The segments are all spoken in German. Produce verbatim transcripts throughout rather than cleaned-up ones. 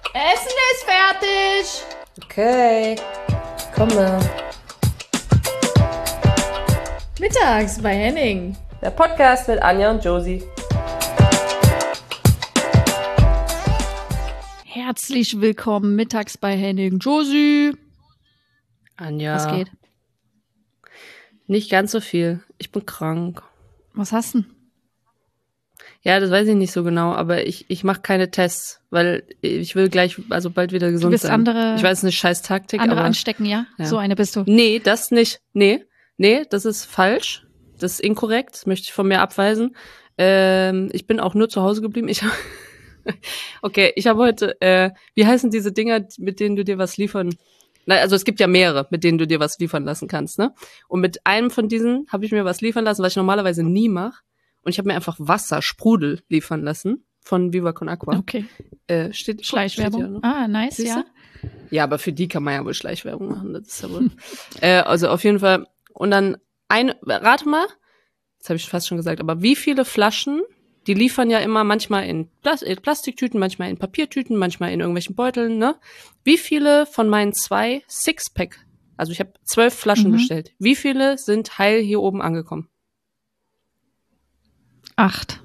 Essen ist fertig. Okay, komme. Mittags bei Henning. Der Podcast mit Anja und Josie. Herzlich willkommen mittags bei Henning. Josie. Anja. Was geht? Nicht ganz so viel. Ich bin krank. Was hast du denn? Ja, das weiß ich nicht so genau, aber ich, ich mache keine Tests, weil ich will gleich, also bald wieder gesund Du willst sein. andere, ich weiß, es ist eine scheiß Taktik, andere aber anstecken, ja? ja? So eine bist du. Nee, das nicht. Nee, nee, das ist falsch. Das ist inkorrekt. Das möchte ich von mir abweisen. Ähm, ich bin auch nur zu Hause geblieben. Ich okay, ich habe heute, äh, wie heißen diese Dinger, mit denen du dir was liefern? Na, also es gibt ja mehrere, mit denen du dir was liefern lassen kannst, ne? Und mit einem von diesen habe ich mir was liefern lassen, was ich normalerweise nie mache. Und ich habe mir einfach Wasser, Sprudel liefern lassen von Viva Con Aqua. Okay. Äh, steht, Schleichwerbung. Steht ja, ne? Ah, nice, Siehst du? ja. Ja, aber für die kann man ja wohl Schleichwerbung machen, das ist ja wohl. äh, also auf jeden Fall. Und dann ein, rate mal, das habe ich fast schon gesagt, aber wie viele Flaschen, die liefern ja immer manchmal in Plas- äh, Plastiktüten, manchmal in Papiertüten, manchmal in irgendwelchen Beuteln, ne? Wie viele von meinen zwei Sixpack, also ich habe zwölf Flaschen Mhm. bestellt, wie viele sind heil hier oben angekommen? Acht.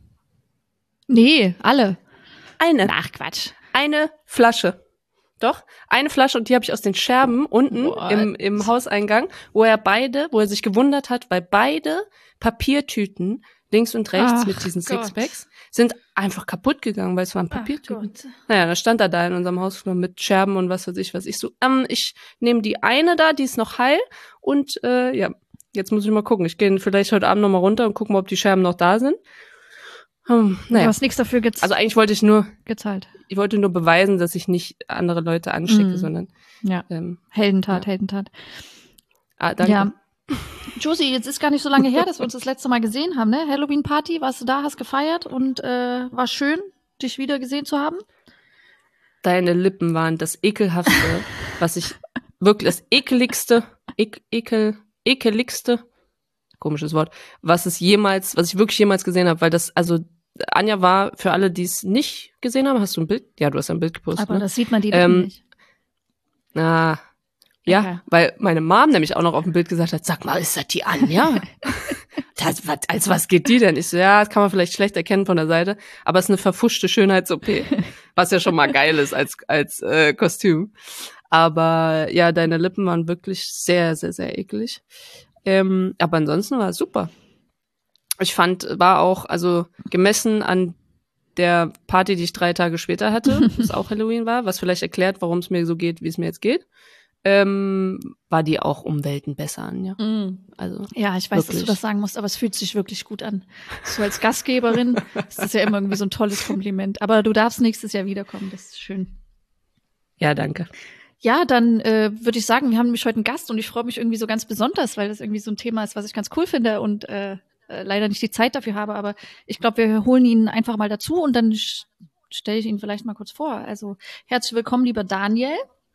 Nee, alle. Eine. Ach, Quatsch. Eine Flasche. Doch, eine Flasche, und die habe ich aus den Scherben unten What? im, im Hauseingang, wo er beide, wo er sich gewundert hat, weil beide Papiertüten links und rechts Ach mit diesen Gott. Sixpacks sind einfach kaputt gegangen, weil es waren Ach Papiertüten. Gott. Naja, dann stand er da in unserem Hausflur mit Scherben und was weiß ich was. Ich so, ähm, ich nehme die eine da, die ist noch heil, und äh, ja, jetzt muss ich mal gucken. Ich gehe vielleicht heute Abend noch mal runter und gucken mal, ob die Scherben noch da sind. Hm, Du naja. hast nichts dafür gez- Also eigentlich wollte ich nur, gezahlt. ich wollte nur beweisen, dass ich nicht andere Leute anstecke, Mhm. sondern Ja. ähm, Heldentat, Ja. Heldentat. ah, danke. Ja. Josie, jetzt ist gar nicht so lange her, dass wir uns das letzte Mal gesehen haben, ne? Halloween-Party, warst du da, hast gefeiert und äh, war schön, dich wieder gesehen zu haben? Deine Lippen waren das ekelhaftste, was ich wirklich, das ekeligste, ek, ekel, ekeligste, komisches Wort, was es jemals, was ich wirklich jemals gesehen habe, weil das, also Anja war, für alle, die es nicht gesehen haben, hast du ein Bild? Ja, du hast ein Bild gepostet, Aber ne? das sieht man die Lippen Ähm, nicht. Ah, ja, Okay. weil meine Mom nämlich auch noch auf dem Bild gesagt hat, sag mal, ist das die Anja? das, was, als was geht die denn? Ich so, ja, das kann man vielleicht schlecht erkennen von der Seite, aber es ist eine verfuschte Schönheits-O P, was ja schon mal geil ist als als äh, Kostüm. Aber ja, deine Lippen waren wirklich sehr, sehr, sehr eklig. Ähm, aber ansonsten war es super. Ich fand, war auch, also gemessen an der Party, die ich drei Tage später hatte, das auch Halloween war, was vielleicht erklärt, warum es mir so geht, wie es mir jetzt geht, ähm, war die auch um Welten besser an, ja. Mm. Also Ja, ich weiß, dass wirklich. du das sagen musst, aber es fühlt sich wirklich gut an. So als Gastgeberin ist das ja immer irgendwie so ein tolles Kompliment. Aber du darfst nächstes Jahr wiederkommen, das ist schön. Ja, danke. Ja, dann äh, würde ich sagen, wir haben nämlich heute einen Gast und ich freue mich irgendwie so ganz besonders, weil das irgendwie so ein Thema ist, was ich ganz cool finde und äh, äh, leider nicht die Zeit dafür habe. Aber ich glaube, wir holen ihn einfach mal dazu und dann sch- stelle ich ihn vielleicht mal kurz vor. Also herzlich willkommen, lieber Daniel.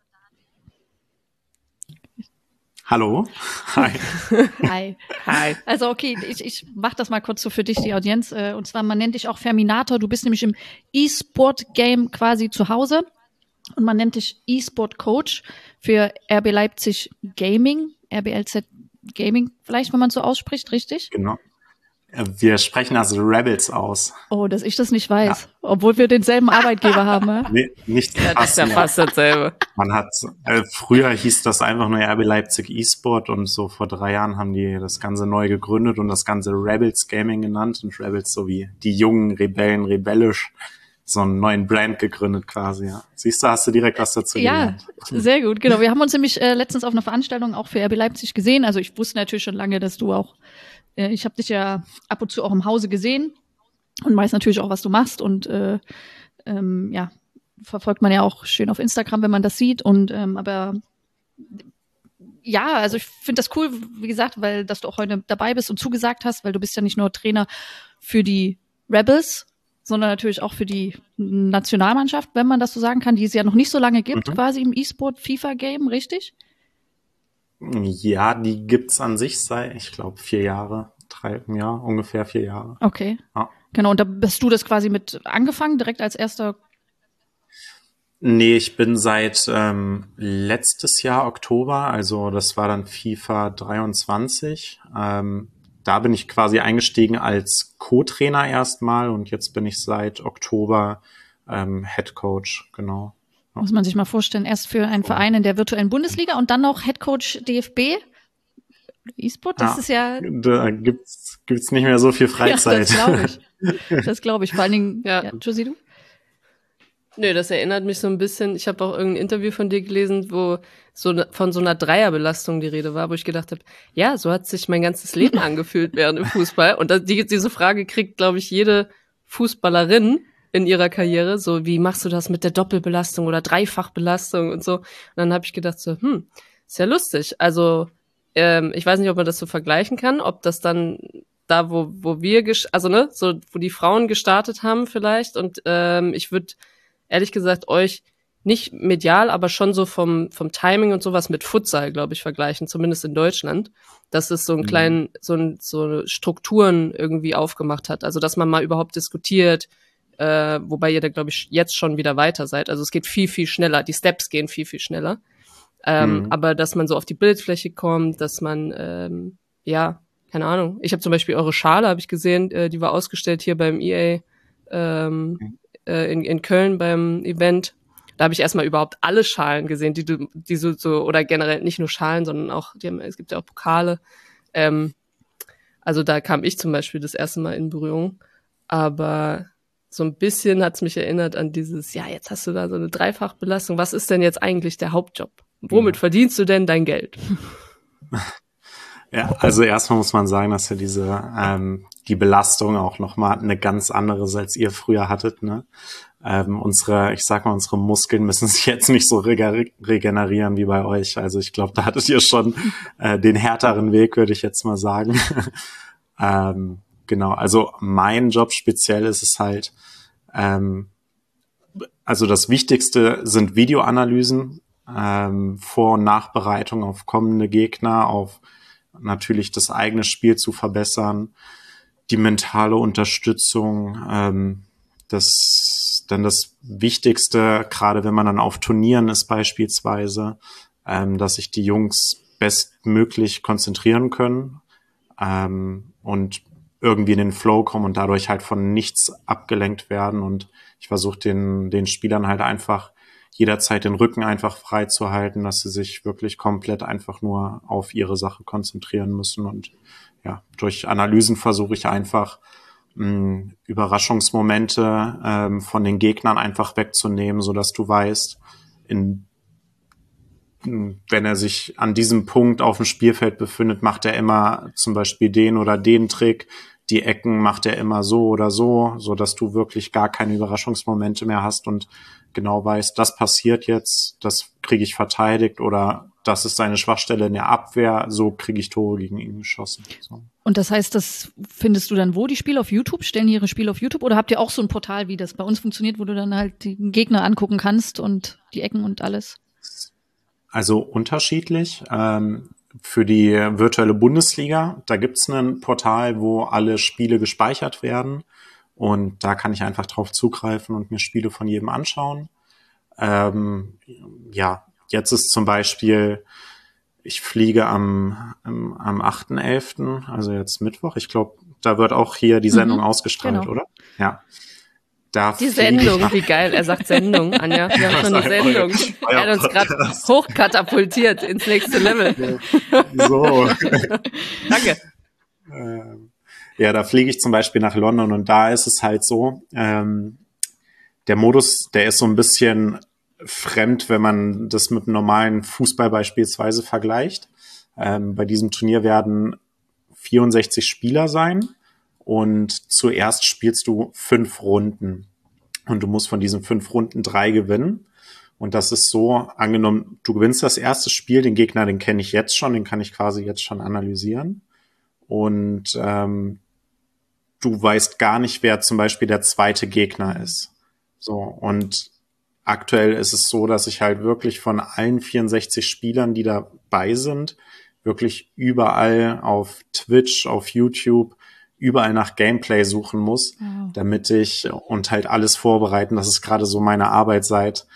Hallo. Hi. Hi. Hi. Also okay, ich, ich mach das mal kurz so für dich, die Audienz. Äh, und zwar, man nennt dich auch Ferminator. Du bist nämlich im E-Sport-Game quasi zu Hause. Und man nennt dich E-Sport-Coach für R B Leipzig Gaming. R B L Z Gaming vielleicht, wenn man so ausspricht, richtig? Genau. Wir sprechen also Rebels aus. Oh, dass ich das nicht weiß. Obwohl wir denselben Arbeitgeber haben. Ja? Nee, nicht Ja, das ist ja fast. fast dasselbe. Man hat, äh, früher hieß das einfach nur R B Leipzig E-Sport und so vor drei Jahren haben die das Ganze neu gegründet und das Ganze Rebels Gaming genannt und Rebels so wie die jungen Rebellen, rebellisch, so einen neuen Brand gegründet quasi, ja. Siehst du, hast du direkt was dazu Ja, gelernt. sehr gut. Genau. Wir haben uns nämlich äh, letztens auf einer Veranstaltung auch für R B Leipzig gesehen. Also ich wusste natürlich schon lange, dass du auch, äh, ich habe dich ja ab und zu auch im Hause gesehen und weiß natürlich auch, was du machst. Und äh, ähm, ja, verfolgt man ja auch schön auf Instagram, wenn man das sieht. Und ähm, aber ja, also ich finde das cool, wie gesagt, weil dass du auch heute dabei bist und zugesagt hast, weil du bist ja nicht nur Trainer für die Rebels, sondern natürlich auch für die Nationalmannschaft, wenn man das so sagen kann, die es ja noch nicht so lange gibt, Mhm. quasi im E-Sport-FIFA-Game, richtig? Ja, die gibt's an sich seit, ich glaube, vier Jahre, drei, ja, ungefähr vier Jahre. Okay. Ja. Genau, und da bist du das quasi mit angefangen, direkt als erster. Nee, ich bin seit ähm, letztes Jahr Oktober, also das war dann FIFA dreiundzwanzig. Ähm, da bin ich quasi eingestiegen als Co-Trainer erstmal und jetzt bin ich seit Oktober ähm, Head Coach, genau. Ja. Muss man sich mal vorstellen, erst für einen Verein in der virtuellen Bundesliga und dann noch Head Coach D F B. E-Sport, das Ja, ist ja... Da gibt's gibt's nicht mehr so viel Freizeit. Ja, das glaube ich. Das glaube ich. Vor allen Dingen, Ja. ja, Josie, du? Nö, das erinnert mich so ein bisschen, ich habe auch irgendein Interview von dir gelesen, wo so ne, von so einer Dreierbelastung die Rede war, wo ich gedacht habe, ja, so hat sich mein ganzes Leben angefühlt während dem Fußball. Und das, die, diese Frage kriegt, glaube ich, jede Fußballerin in ihrer Karriere, so wie machst du das mit der Doppelbelastung oder Dreifachbelastung und so. Und dann habe ich gedacht so, hm, ist ja lustig. Also ähm, ich weiß nicht, ob man das so vergleichen kann, ob das dann da, wo wo wir, ges- also ne, so wo die Frauen gestartet haben vielleicht. Und ähm, ich würde ehrlich gesagt euch nicht medial, aber schon so vom vom Timing und sowas mit Futsal, glaube ich, vergleichen, zumindest in Deutschland, dass es so einen Mhm. kleinen, so, ein, so Strukturen irgendwie aufgemacht hat. Also dass man mal überhaupt diskutiert, äh, wobei ihr da, glaube ich, jetzt schon wieder weiter seid. Also es geht viel, viel schneller, die Steps gehen viel, viel schneller. Ähm, Mhm. Aber dass man so auf die Bildfläche kommt, dass man, ähm, ja, keine Ahnung. Ich habe zum Beispiel eure Schale, habe ich gesehen, äh, die war ausgestellt hier beim E A ähm, Mhm. äh, in, in Köln beim Event. Da habe ich erstmal überhaupt alle Schalen gesehen, die du, die so, so, oder generell nicht nur Schalen, sondern auch, die haben, es gibt ja auch Pokale. Ähm, also da kam ich zum Beispiel das erste Mal in Berührung. Aber so ein bisschen hat's mich erinnert an dieses, ja, jetzt hast du da so eine Dreifachbelastung. Was ist denn jetzt eigentlich der Hauptjob? Womit Ja. verdienst du denn dein Geld? Ja, also erstmal muss man sagen, dass ja diese ähm, die Belastung auch nochmal eine ganz andere ist, als ihr früher hattet. Ne? Ähm, unsere, ich sag mal, unsere Muskeln müssen sich jetzt nicht so rege- regenerieren wie bei euch. Also ich glaube, da hattet ihr schon äh, den härteren Weg, würde ich jetzt mal sagen. ähm, genau, also mein Job speziell ist es halt, ähm, also das Wichtigste sind Videoanalysen, ähm, Vor- und Nachbereitung auf kommende Gegner, auf natürlich das eigene Spiel zu verbessern, die mentale Unterstützung, ähm, das dann das Wichtigste, gerade wenn man dann auf Turnieren ist beispielsweise, ähm, dass sich die Jungs bestmöglich konzentrieren können ähm, und irgendwie in den Flow kommen und dadurch halt von nichts abgelenkt werden. Und ich versuche den, den Spielern halt einfach jederzeit den Rücken einfach frei zu halten, dass sie sich wirklich komplett einfach nur auf ihre Sache konzentrieren müssen. Und ja, durch Analysen versuche ich einfach mh, Überraschungsmomente ähm, von den Gegnern einfach wegzunehmen, so dass du weißt, in wenn er sich an diesem Punkt auf dem Spielfeld befindet, macht er immer zum Beispiel den oder den Trick. Die Ecken macht er immer so oder so, so dass du wirklich gar keine Überraschungsmomente mehr hast und genau weißt, das passiert jetzt, das kriege ich verteidigt oder das ist seine Schwachstelle in der Abwehr, so kriege ich Tore gegen ihn geschossen. So. Und das heißt, das findest du dann wo, die Spiele auf YouTube? Stellen die ihre Spiele auf YouTube? Oder habt ihr auch so ein Portal, wie das bei uns funktioniert, wo du dann halt den Gegner angucken kannst und die Ecken und alles? Also unterschiedlich. Ähm, für die virtuelle Bundesliga, da gibt's ein Portal, wo alle Spiele gespeichert werden. Und da kann ich einfach drauf zugreifen und mir Spiele von jedem anschauen. Ähm, ja, jetzt ist zum Beispiel, ich fliege am, am, am achten elften, also jetzt Mittwoch. Ich glaube, da wird auch hier die Sendung Mhm, ausgestrahlt, genau. oder? Ja. Da Die fliege ich Sendung, nach- wie geil. Er sagt Sendung, Anja. Wir haben schon eine euer- Sendung. euer Er hat uns gerade Podcast. hochkatapultiert ins nächste Level. So. Danke. Ähm, ja, da fliege ich zum Beispiel nach London und da ist es halt so, ähm, der Modus, der ist so ein bisschen fremd, wenn man das mit einem normalen Fußball beispielsweise vergleicht. Ähm, bei diesem Turnier werden vierundsechzig Spieler sein und zuerst spielst du fünf Runden und du musst von diesen fünf Runden drei gewinnen. Und das ist so, angenommen, du gewinnst das erste Spiel, den Gegner, den kenne ich jetzt schon, den kann ich quasi jetzt schon analysieren. Und ähm, du weißt gar nicht, wer zum Beispiel der zweite Gegner ist. So, und aktuell ist es so, dass ich halt wirklich von allen vierundsechzig Spielern, die dabei sind, wirklich überall auf Twitch, auf YouTube, überall nach Gameplay suchen muss, Wow. damit ich und halt alles vorbereiten. Das ist gerade so meine Arbeit seit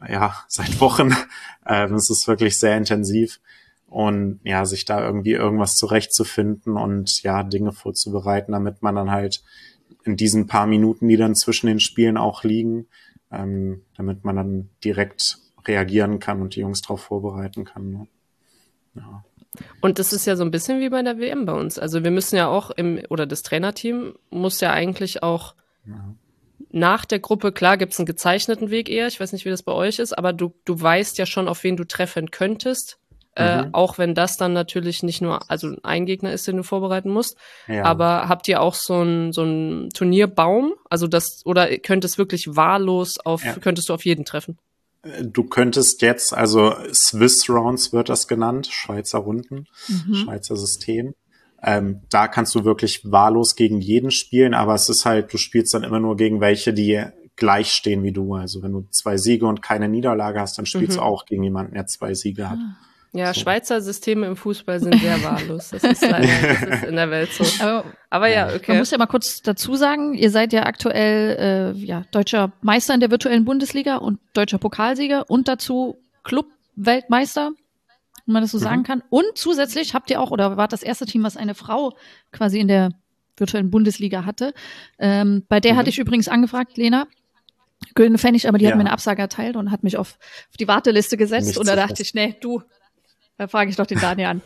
ja, seit Wochen. Ähm, es ist wirklich sehr intensiv. Und ja, sich da irgendwie irgendwas zurechtzufinden und ja, Dinge vorzubereiten, damit man dann halt in diesen paar Minuten, die dann zwischen den Spielen auch liegen, ähm, damit man dann direkt reagieren kann und die Jungs darauf vorbereiten kann. Ne? Ja. Und das ist ja so ein bisschen wie bei der W M bei uns. Also wir müssen ja auch im, oder das Trainerteam muss ja eigentlich auch ja. nach der Gruppe, klar gibt's einen gezeichneten Weg eher, ich weiß nicht, wie das bei euch ist, aber du, du weißt ja schon, auf wen du treffen könntest. Äh, mhm. Auch wenn das dann natürlich nicht nur, also ein Gegner ist, den du vorbereiten musst. Ja. Aber habt ihr auch so ein so ein Turnierbaum? Also das, oder könntest wirklich wahllos auf, ja. könntest du auf jeden treffen? Du könntest jetzt, also Swiss Rounds wird das genannt, Schweizer Runden, mhm. Schweizer System. Ähm, da kannst du wirklich wahllos gegen jeden spielen, aber es ist halt, du spielst dann immer nur gegen welche, die gleich stehen wie du. Also wenn du zwei Siege und keine Niederlage hast, dann spielst mhm. du auch gegen jemanden, der zwei Siege hat. Ja, so. Schweizer Systeme im Fußball sind sehr wahllos. Das ist leider, das ist in der Welt so. Aber, aber ja, okay. Man muss ja mal kurz dazu sagen, ihr seid ja aktuell äh, ja deutscher Meister in der virtuellen Bundesliga und deutscher Pokalsieger und dazu Club-Weltmeister, wenn man das so mhm. sagen kann. Und zusätzlich habt ihr auch, oder wart das erste Team, was eine Frau quasi in der virtuellen Bundesliga hatte. Ähm, bei der mhm. hatte ich übrigens angefragt, Lena, Gülden Pfennig, aber die ja. hat mir eine Absage erteilt und hat mich auf, auf die Warteliste gesetzt. Nicht und da dachte fest. ich, nee, du, da frage ich doch den Daniel an.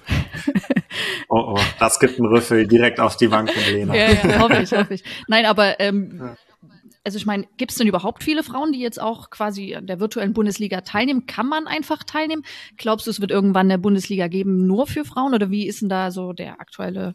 Oh, oh, das gibt einen Rüffel direkt auf die Bank mit Lena. Ja, ja, hoffe ich, hoffe ich. Nein, aber ähm, ja. also ich meine, gibt es denn überhaupt viele Frauen, die jetzt auch quasi an der virtuellen Bundesliga teilnehmen? Kann man einfach teilnehmen? Glaubst du, es wird irgendwann eine Bundesliga geben nur für Frauen? Oder wie ist denn da so der aktuelle?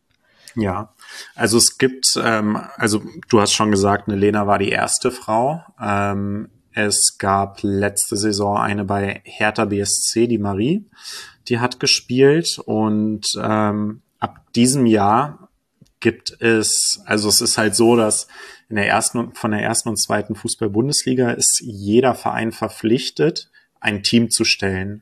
Ja, also es gibt, ähm, also du hast schon gesagt, eine Lena war die erste Frau. Ähm, Es gab letzte Saison eine bei Hertha B S C, die Marie, die hat gespielt und ähm, ab diesem Jahr gibt es, also es ist halt so, dass in der ersten von der ersten und zweiten Fußball-Bundesliga ist jeder Verein verpflichtet, ein Team zu stellen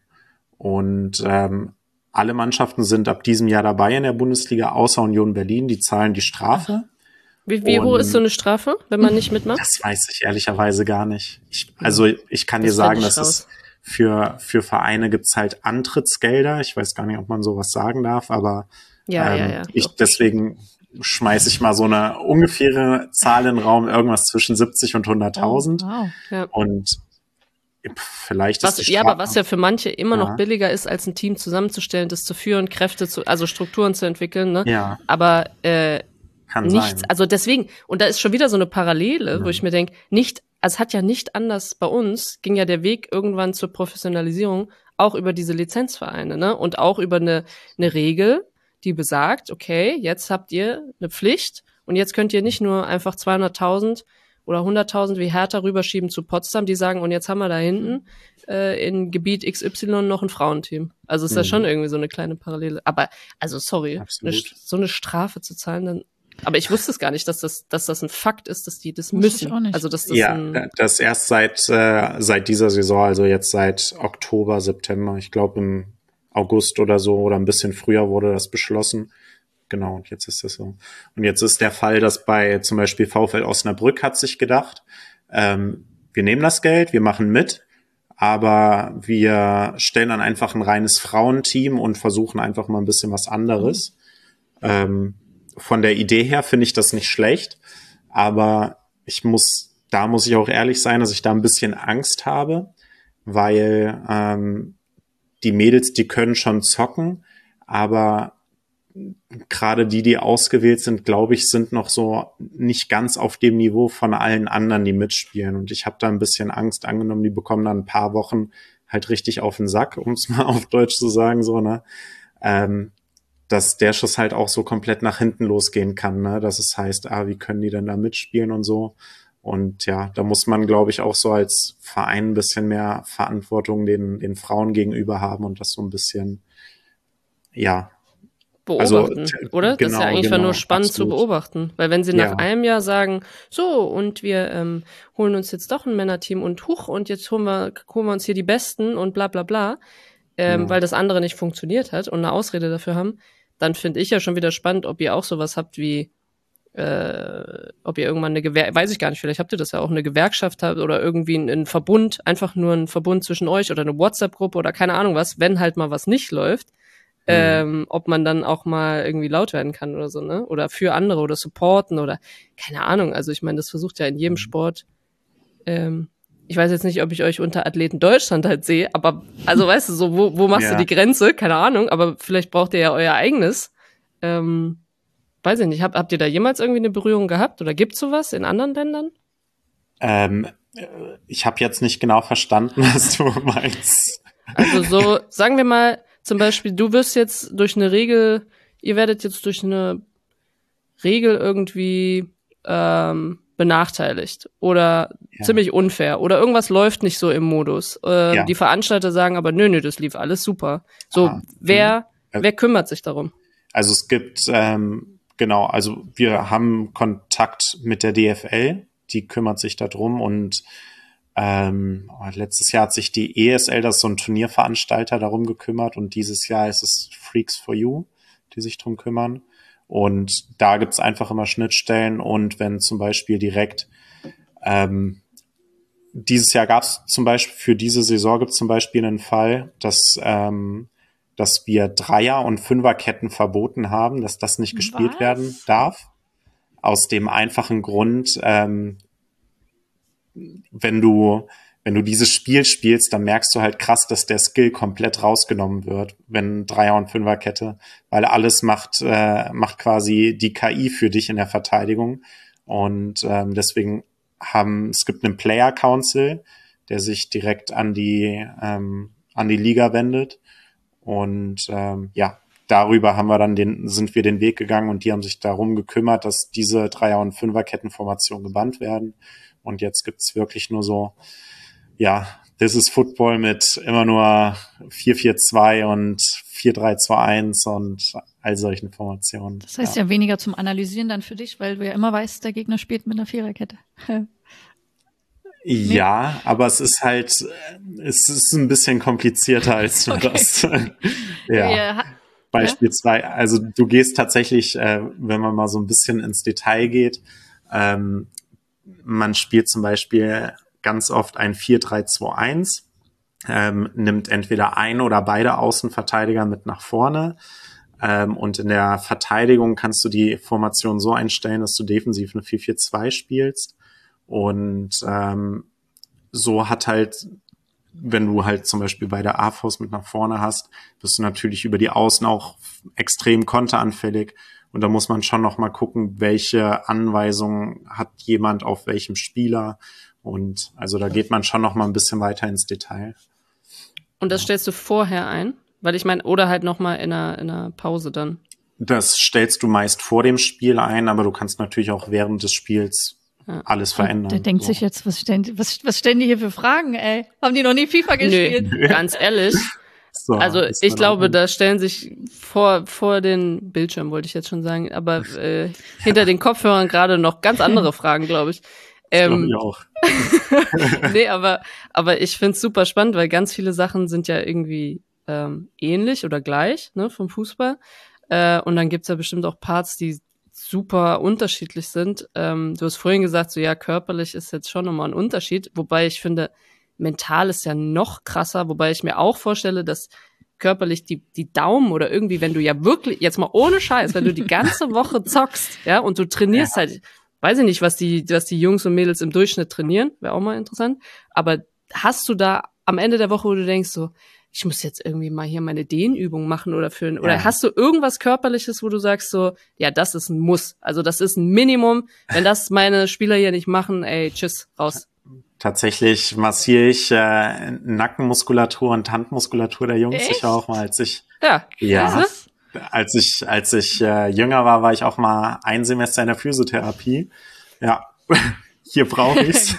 und ähm, alle Mannschaften sind ab diesem Jahr dabei in der Bundesliga, außer Union Berlin, die zahlen die Strafe. Wie, wie hoch ist so eine Strafe, wenn man nicht mitmacht? Das weiß ich ehrlicherweise gar nicht. Ich, also ich kann das dir sagen, dass es für für Vereine gibt's halt Antrittsgelder. Ich weiß gar nicht, ob man sowas sagen darf, aber ja, ähm, ja, ja, ich deswegen schmeiße ich mal so eine ungefähre Zahl in den Raum, irgendwas zwischen siebzig und hunderttausend. Oh, wow. Ja. Und vielleicht was, ist die ja, Strafe, aber was ja für manche immer ja. noch billiger ist, als ein Team zusammenzustellen, das zu führen, Kräfte zu, also Strukturen zu entwickeln, ne? Ja. Aber äh, Kann nichts, sein. also deswegen, und da ist schon wieder so eine Parallele, ja. wo ich mir denke, nicht, also es hat ja nicht anders bei uns, ging ja der Weg irgendwann zur Professionalisierung auch über diese Lizenzvereine, ne? Und auch über eine, eine Regel, die besagt, okay, jetzt habt ihr eine Pflicht und jetzt könnt ihr nicht nur einfach zweihunderttausend oder hunderttausend wie Hertha rüberschieben zu Potsdam, die sagen, und jetzt haben wir da hinten äh, in Gebiet X Y noch ein Frauenteam. Also ist mhm. da schon irgendwie so eine kleine Parallele. Aber, also sorry, eine, so eine Strafe zu zahlen, dann aber ich wusste es gar nicht, dass das, dass das ein Fakt ist, dass die das müssen. Ich auch nicht. Also dass das ja, ein das erst seit äh, seit dieser Saison, also jetzt seit Oktober, September, ich glaube im August oder so oder ein bisschen früher wurde das beschlossen. Genau, und jetzt ist das so. Und jetzt ist der Fall, dass bei zum Beispiel VfL Osnabrück hat sich gedacht, ähm, wir nehmen das Geld, wir machen mit, aber wir stellen dann einfach ein reines Frauenteam und versuchen einfach mal ein bisschen was anderes. Mhm. Ähm, Von der Idee her finde ich das nicht schlecht, aber ich muss, da muss ich auch ehrlich sein, dass ich da ein bisschen Angst habe, weil ähm, die Mädels, die können schon zocken, aber gerade die, die ausgewählt sind, glaube ich, sind noch so nicht ganz auf dem Niveau von allen anderen, die mitspielen. Und ich habe da ein bisschen Angst, angenommen, die bekommen dann ein paar Wochen halt richtig auf den Sack, um es mal auf Deutsch zu sagen, so, ne? Ähm, dass der Schuss halt auch so komplett nach hinten losgehen kann, ne? Dass es heißt, ah, wie können die denn da mitspielen und so. Und ja, da muss man, glaube ich, auch so als Verein ein bisschen mehr Verantwortung den, den Frauen gegenüber haben und das so ein bisschen, ja. Beobachten, also, oder? Genau, das ist ja eigentlich genau, nur spannend absolut. zu beobachten. Weil wenn sie nach ja. einem Jahr sagen, so, und wir ähm, holen uns jetzt doch ein Männerteam und huch, und jetzt holen wir, holen wir uns hier die Besten und bla bla bla, ähm, ja. weil das andere nicht funktioniert hat und eine Ausrede dafür haben, dann finde ich ja schon wieder spannend, ob ihr auch sowas habt wie äh, ob ihr irgendwann eine Gewer weiß ich gar nicht, vielleicht habt ihr das ja auch, eine Gewerkschaft habt oder irgendwie einen, einen Verbund, einfach nur ein Verbund zwischen euch oder eine WhatsApp-Gruppe oder keine Ahnung was, wenn halt mal was nicht läuft, mhm. ähm, ob man dann auch mal irgendwie laut werden kann oder so, ne? Oder für andere oder supporten oder keine Ahnung. Also ich meine, das versucht ja in jedem Sport. Ähm, ich weiß jetzt nicht, ob ich euch unter Athleten Deutschland halt sehe, aber also weißt du, so wo, wo machst ja. du die Grenze? Keine Ahnung, aber vielleicht braucht ihr ja euer eigenes. Ähm, Weiß ich nicht, habt, habt ihr da jemals irgendwie eine Berührung gehabt oder gibt's sowas in anderen Ländern? Ähm, ich habe jetzt nicht genau verstanden, was du meinst. Also so, sagen wir mal, zum Beispiel, du wirst jetzt durch eine Regel, ihr werdet jetzt durch eine Regel irgendwie ähm, benachteiligt oder ja. ziemlich unfair oder irgendwas läuft nicht so im Modus. Äh, ja. Die Veranstalter sagen aber, nö, nö, das lief alles super. So, Aha. wer, mhm. wer kümmert sich darum? Also es gibt ähm, Genau, also wir haben Kontakt mit der D F L, die kümmert sich darum und ähm, letztes Jahr hat sich die E S L, das ist so ein Turnierveranstalter, darum gekümmert und dieses Jahr ist es Freaks for You, die sich drum kümmern und da gibt's einfach immer Schnittstellen und wenn zum Beispiel direkt ähm, dieses Jahr gab's zum Beispiel, für diese Saison gibt's zum Beispiel einen Fall, dass ähm, dass wir Dreier- und Fünferketten verboten haben, dass das nicht gespielt Was? werden darf. Aus dem einfachen Grund, ähm, wenn du wenn du dieses Spiel spielst, dann merkst du halt krass, dass der Skill komplett rausgenommen wird, wenn Dreier- und Fünferkette, weil alles macht äh, macht quasi die K I für dich in der Verteidigung. Und ähm, deswegen haben es gibt einen Player Council, der sich direkt an die ähm, an die Liga wendet. Und ähm, ja, darüber haben wir dann den, sind wir den Weg gegangen und die haben sich darum gekümmert, dass diese Dreier- und Fünferkettenformationen gebannt werden. Und jetzt gibt's wirklich nur so, ja, this is Football mit immer nur vier vier zwei und vier drei zwei eins und all solchen Formationen. Das heißt ja. ja weniger zum Analysieren dann für dich, weil du ja immer weißt, der Gegner spielt mit einer Viererkette. Ja, nee. aber es ist halt, es ist ein bisschen komplizierter als nur okay. das. ja. ja. Beispielsweise, also du gehst tatsächlich, äh, wenn man mal so ein bisschen ins Detail geht, ähm, man spielt zum Beispiel ganz oft ein vier drei zwei eins, ähm, nimmt entweder ein oder beide Außenverteidiger mit nach vorne. Ähm, und in der Verteidigung kannst du die Formation so einstellen, dass du defensiv eine vier vier zwei spielst. Und ähm, so hat halt, wenn du halt zum Beispiel bei der A-Faust mit nach vorne hast, bist du natürlich über die Außen auch extrem konteranfällig. Und da muss man schon noch mal gucken, welche Anweisungen hat jemand auf welchem Spieler. Und also da geht man schon noch mal ein bisschen weiter ins Detail. Und das stellst du vorher ein? Weil ich meine, oder halt noch mal in einer, in einer Pause dann? Das stellst du meist vor dem Spiel ein, aber du kannst natürlich auch während des Spiels ja. alles verändern. Der denkt so. sich jetzt, was stellen, was, was stellen die hier für Fragen, ey? Haben die noch nie FIFA gespielt? Nö, ganz ehrlich. So, also ich glaube, da stellen sich vor vor den Bildschirm, wollte ich jetzt schon sagen, aber äh, hinter den Kopfhörern gerade noch ganz andere Fragen, glaube ich. Ähm, ich auch. nee, aber aber ich find's super spannend, weil ganz viele Sachen sind ja irgendwie ähm, ähnlich oder gleich, ne, vom Fußball. Äh, und dann gibt's ja bestimmt auch Parts, die super unterschiedlich sind. Ähm, du hast vorhin gesagt, so ja, körperlich ist jetzt schon nochmal ein Unterschied, wobei ich finde, mental ist ja noch krasser, wobei ich mir auch vorstelle, dass körperlich die die Daumen oder irgendwie, wenn du ja wirklich, jetzt mal ohne Scheiß, wenn du die ganze Woche zockst, ja, und du trainierst ja. halt, weiß ich nicht, was die was die Jungs und Mädels im Durchschnitt trainieren, wäre auch mal interessant, aber hast du da am Ende der Woche, wo du denkst so, ich muss jetzt irgendwie mal hier meine Dehnübung machen oder für oder ja. hast du irgendwas Körperliches, wo du sagst so, ja, das ist ein Muss, also das ist ein Minimum, wenn das meine Spieler hier nicht machen, ey, tschüss, raus. Tatsächlich massiere ich äh, Nackenmuskulatur und Handmuskulatur der Jungs. Echt? Ich auch mal, als ich ja, ja als ich als ich äh, jünger war, war ich auch mal ein Semester in der Physiotherapie. Ja, hier brauche ich's.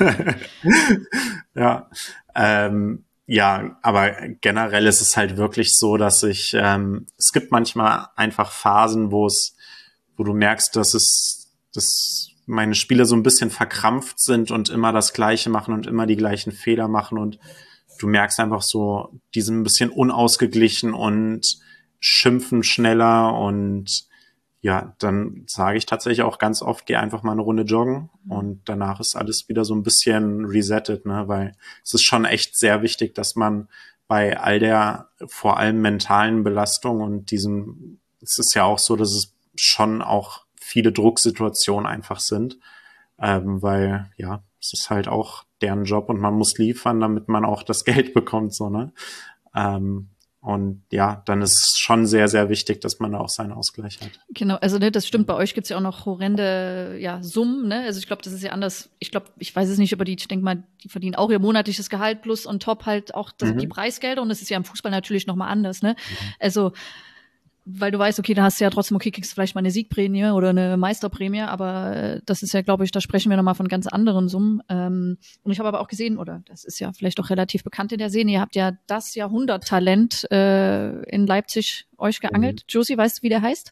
ja, ähm, ja, aber generell ist es halt wirklich so, dass ich ähm, es gibt manchmal einfach Phasen, wo es, wo du merkst, dass es das meine Spieler so ein bisschen verkrampft sind und immer das Gleiche machen und immer die gleichen Fehler machen und du merkst einfach so, die sind ein bisschen unausgeglichen und schimpfen schneller und ja, dann sage ich tatsächlich auch ganz oft, geh einfach mal eine Runde joggen und danach ist alles wieder so ein bisschen resettet, ne, weil es ist schon echt sehr wichtig, dass man bei all der vor allem mentalen Belastung und diesem, es ist ja auch so, dass es schon auch viele Drucksituationen einfach sind, ähm, weil ja, es ist halt auch deren Job und man muss liefern, damit man auch das Geld bekommt, so, ne? Ähm, Und ja, dann ist es schon sehr, sehr wichtig, dass man da auch seinen Ausgleich hat. Genau, also ne, das stimmt, bei euch gibt's ja auch noch horrende ja, Summen, ne? Also ich glaube, das ist ja anders. Ich glaube, ich weiß es nicht, aber die, ich denke mal, die verdienen auch ihr monatliches Gehalt plus on top halt auch das, Mhm. die Preisgelder und das ist ja im Fußball natürlich nochmal anders, ne? Also weil du weißt, okay, da hast du ja trotzdem, okay, kriegst du vielleicht mal eine Siegprämie oder eine Meisterprämie, aber äh, das ist ja, glaube ich, da sprechen wir nochmal von ganz anderen Summen. Ähm, und ich habe aber auch gesehen, oder das ist ja vielleicht auch relativ bekannt in der Szene, ihr habt ja das Jahrhunderttalent äh, in Leipzig euch geangelt. Mhm. Josie, weißt du, wie der heißt?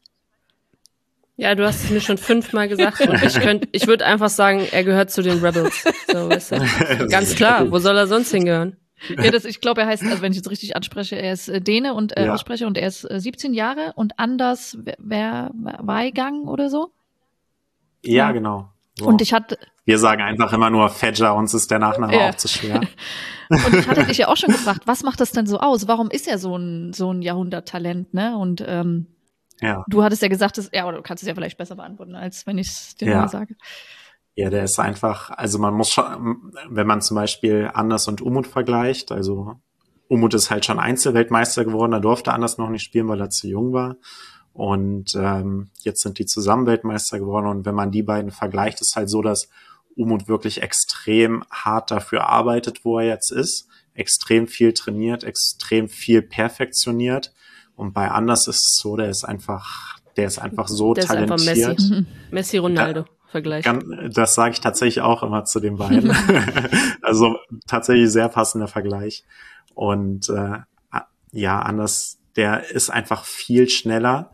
Ja, du hast es mir schon fünfmal gesagt und ich könnte, ich würde einfach sagen, er gehört zu den Rebels. So, weißt du? Ganz klar, wo soll er sonst hingehören? Ja, das, ich glaube, er heißt, also wenn ich jetzt richtig anspreche, er ist äh, Däne und äh, Ja. ausspreche und er ist äh, siebzehn Jahre und Anders wer Weigang oder so. Ja, Ja. genau. So. Und ich hatte, Wir sagen einfach immer nur Fedger, uns ist der Nachname Ja. auch zu schwer. und ich hatte dich ja auch schon gefragt, was macht das denn so aus? Warum ist er so ein so ein Jahrhunderttalent, ne? Und ähm, Ja. du hattest ja gesagt, dass, ja, oder du kannst es ja vielleicht besser beantworten, als wenn ich es dir Ja. mal sage. Ja, der ist einfach, also man muss schon, wenn man zum Beispiel Anders und Umut vergleicht, also Umut ist halt schon Einzelweltmeister geworden, da durfte Anders noch nicht spielen, weil er zu jung war. Und ähm, jetzt sind die zusammen Weltmeister geworden. Und wenn man die beiden vergleicht, ist halt so, dass Umut wirklich extrem hart dafür arbeitet, wo er jetzt ist, extrem viel trainiert, extrem viel perfektioniert. Und bei Anders ist es so, der ist einfach, der ist einfach so Der ist einfach talentiert. Messi. Mhm. Messi Ronaldo Vergleich. Gan- Das sage ich tatsächlich auch immer zu den beiden. Also tatsächlich sehr passender Vergleich. Und äh, ja, Anders, der ist einfach viel schneller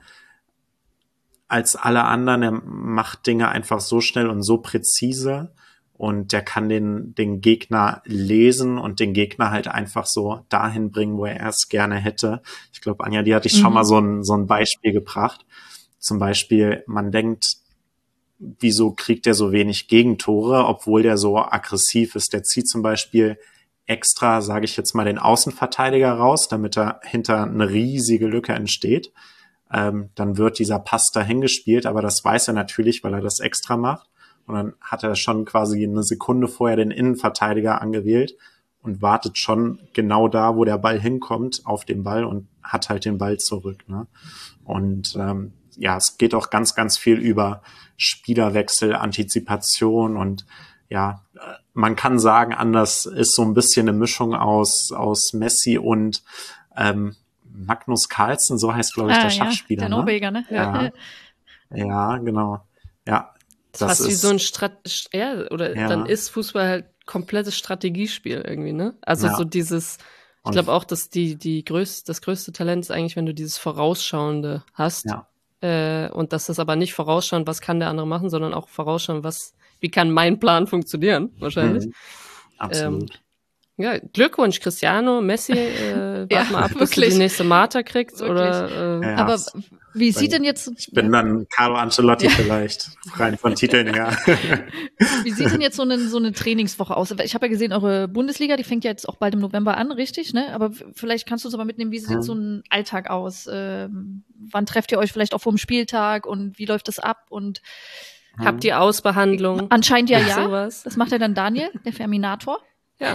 als alle anderen. Er macht Dinge einfach so schnell und so präzise. Und der kann den, den Gegner lesen und den Gegner halt einfach so dahin bringen, wo er es gerne hätte. Ich glaube, Anja, die hatte ich schon Mhm. mal so ein, so ein Beispiel gebracht. Zum Beispiel, man denkt, wieso kriegt er so wenig Gegentore, obwohl der so aggressiv ist. Der zieht zum Beispiel extra, sage ich jetzt mal, den Außenverteidiger raus, damit er hinter eine riesige Lücke entsteht. Ähm, dann wird dieser Pass dahin gespielt, aber das weiß er natürlich, weil er das extra macht. Und dann hat er schon quasi eine Sekunde vorher den Innenverteidiger angewählt und wartet schon genau da, wo der Ball hinkommt, auf den Ball und hat halt den Ball zurück. Ne? Und ähm, ja, es geht auch ganz, ganz viel über Spielerwechsel, Antizipation und ja, man kann sagen, Anders ist so ein bisschen eine Mischung aus aus Messi und ähm, Magnus Carlsen, so heißt, glaube ich, Ah, der ja, Schachspieler. der Ne? Norweger, ne? Ja. Ja, genau. Ja, Das, das fast wie ist so ein Strat ja, oder Ja. dann ist Fußball halt komplettes Strategiespiel irgendwie, ne? Also Ja. so dieses, ich Und- glaube auch, dass die, die größte, das größte Talent ist eigentlich, wenn du dieses Vorausschauende hast. Ja. Äh, und dass das aber nicht vorausschauen, was kann der andere machen, sondern auch vorausschauen, was, wie kann mein Plan funktionieren, wahrscheinlich. Mhm. Absolut. Ja, Glückwunsch, Cristiano, Messi, äh, wart Ja, mal ab, bis du wirklich. die nächste Marta kriegst, Wirklich. oder, äh, Ja. Aber wie sieht denn jetzt, Ich bin dann Carlo Ancelotti Ja. vielleicht, rein von Titeln her. wie sieht denn jetzt so eine, so eine Trainingswoche aus? Ich habe ja gesehen, eure Bundesliga, die fängt ja jetzt auch bald im November an, richtig? Ne? Aber f- vielleicht kannst du uns aber mitnehmen, wie sieht Mhm. so ein Alltag aus? Ähm, wann trefft ihr euch vielleicht auch vor dem Spieltag und wie läuft das ab? Und habt ihr Ausbehandlung? anscheinend ja, ja. Sowas. Das macht ja dann Daniel, der Ferminator. Ja.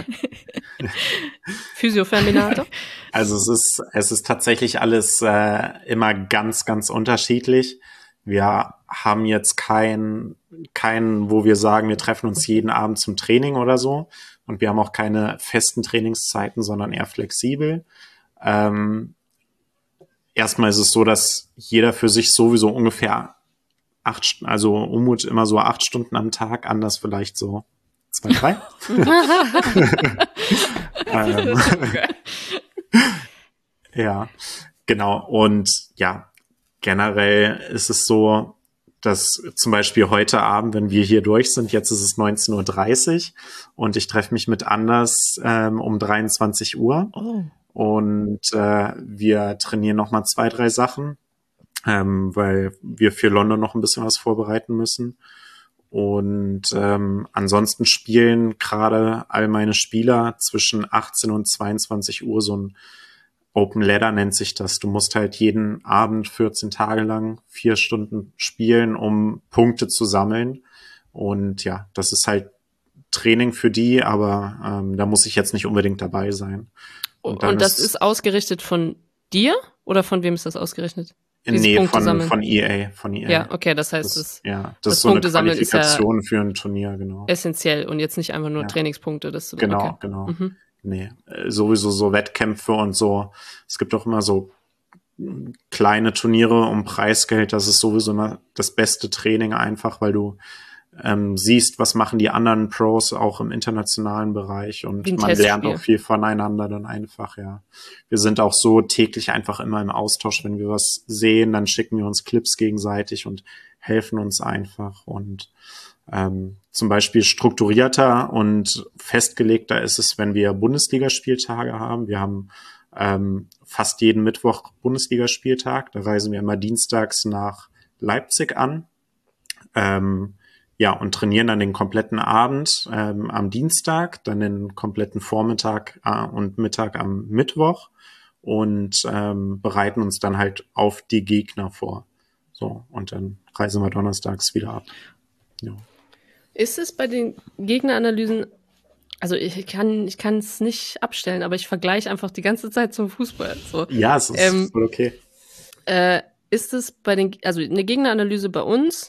Physiofeminator. Also es ist, es ist tatsächlich alles äh, immer ganz, ganz unterschiedlich. Wir haben jetzt kein, kein, wo wir sagen, wir treffen uns jeden Abend zum Training oder so. Und wir haben auch keine festen Trainingszeiten, sondern eher flexibel. Ähm, erstmal ist es so, dass jeder für sich sowieso ungefähr acht, St- also Umut immer so acht Stunden am Tag, Anders vielleicht so zwei, drei. ähm, ja, genau. Und ja, generell ist es so, dass zum Beispiel heute Abend, wenn wir hier durch sind, jetzt ist es neunzehn Uhr dreißig und ich treffe mich mit Anders ähm, um dreiundzwanzig Uhr Oh. und äh, wir trainieren noch mal zwei, drei Sachen. ähm, weil wir für London noch ein bisschen was vorbereiten müssen. Und ähm, ansonsten spielen gerade all meine Spieler zwischen achtzehn und zweiundzwanzig Uhr so ein Open Ladder nennt sich das. Du musst halt jeden Abend vierzehn Tage lang vier Stunden spielen, um Punkte zu sammeln. Und ja, das ist halt Training für die, aber ähm, da muss ich jetzt nicht unbedingt dabei sein. Und, und das ist, ist ausgerichtet von dir oder von wem ist das ausgerichtet? Nee, von, von E A, von E A. Ja, okay, das heißt, das, das, ja, das, das ist so eine Punktesammeln Qualifikation ist ja für ein Turnier, genau. Essentiell und jetzt nicht einfach nur ja. Trainingspunkte. Das du, genau, okay. genau. Mhm. Nee, sowieso so Wettkämpfe und so. Es gibt auch immer so kleine Turniere um Preisgeld. Das ist sowieso immer das beste Training einfach, weil du ähm, siehst, was machen die anderen Pros auch im internationalen Bereich und Wie ein man Testspiel. lernt auch viel voneinander dann einfach, ja. Wir sind auch so täglich einfach immer im Austausch, wenn wir was sehen, dann schicken wir uns Clips gegenseitig und helfen uns einfach und ähm, zum Beispiel strukturierter und festgelegter ist es, wenn wir Bundesligaspieltage haben. Wir haben ähm, fast jeden Mittwoch Bundesligaspieltag, da reisen wir immer dienstags nach Leipzig an. Ähm, Ja, und trainieren dann den kompletten Abend ähm, am Dienstag, dann den kompletten Vormittag äh, und Mittag am Mittwoch und ähm, bereiten uns dann halt auf die Gegner vor. So, und dann reisen wir donnerstags wieder ab. Ja. Ist es bei den Gegneranalysen, also ich kann ich kann es nicht abstellen, aber ich vergleiche einfach die ganze Zeit zum Fußball. So. Ja, es ist ähm, voll okay. Äh, ist es bei den, also eine Gegneranalyse bei uns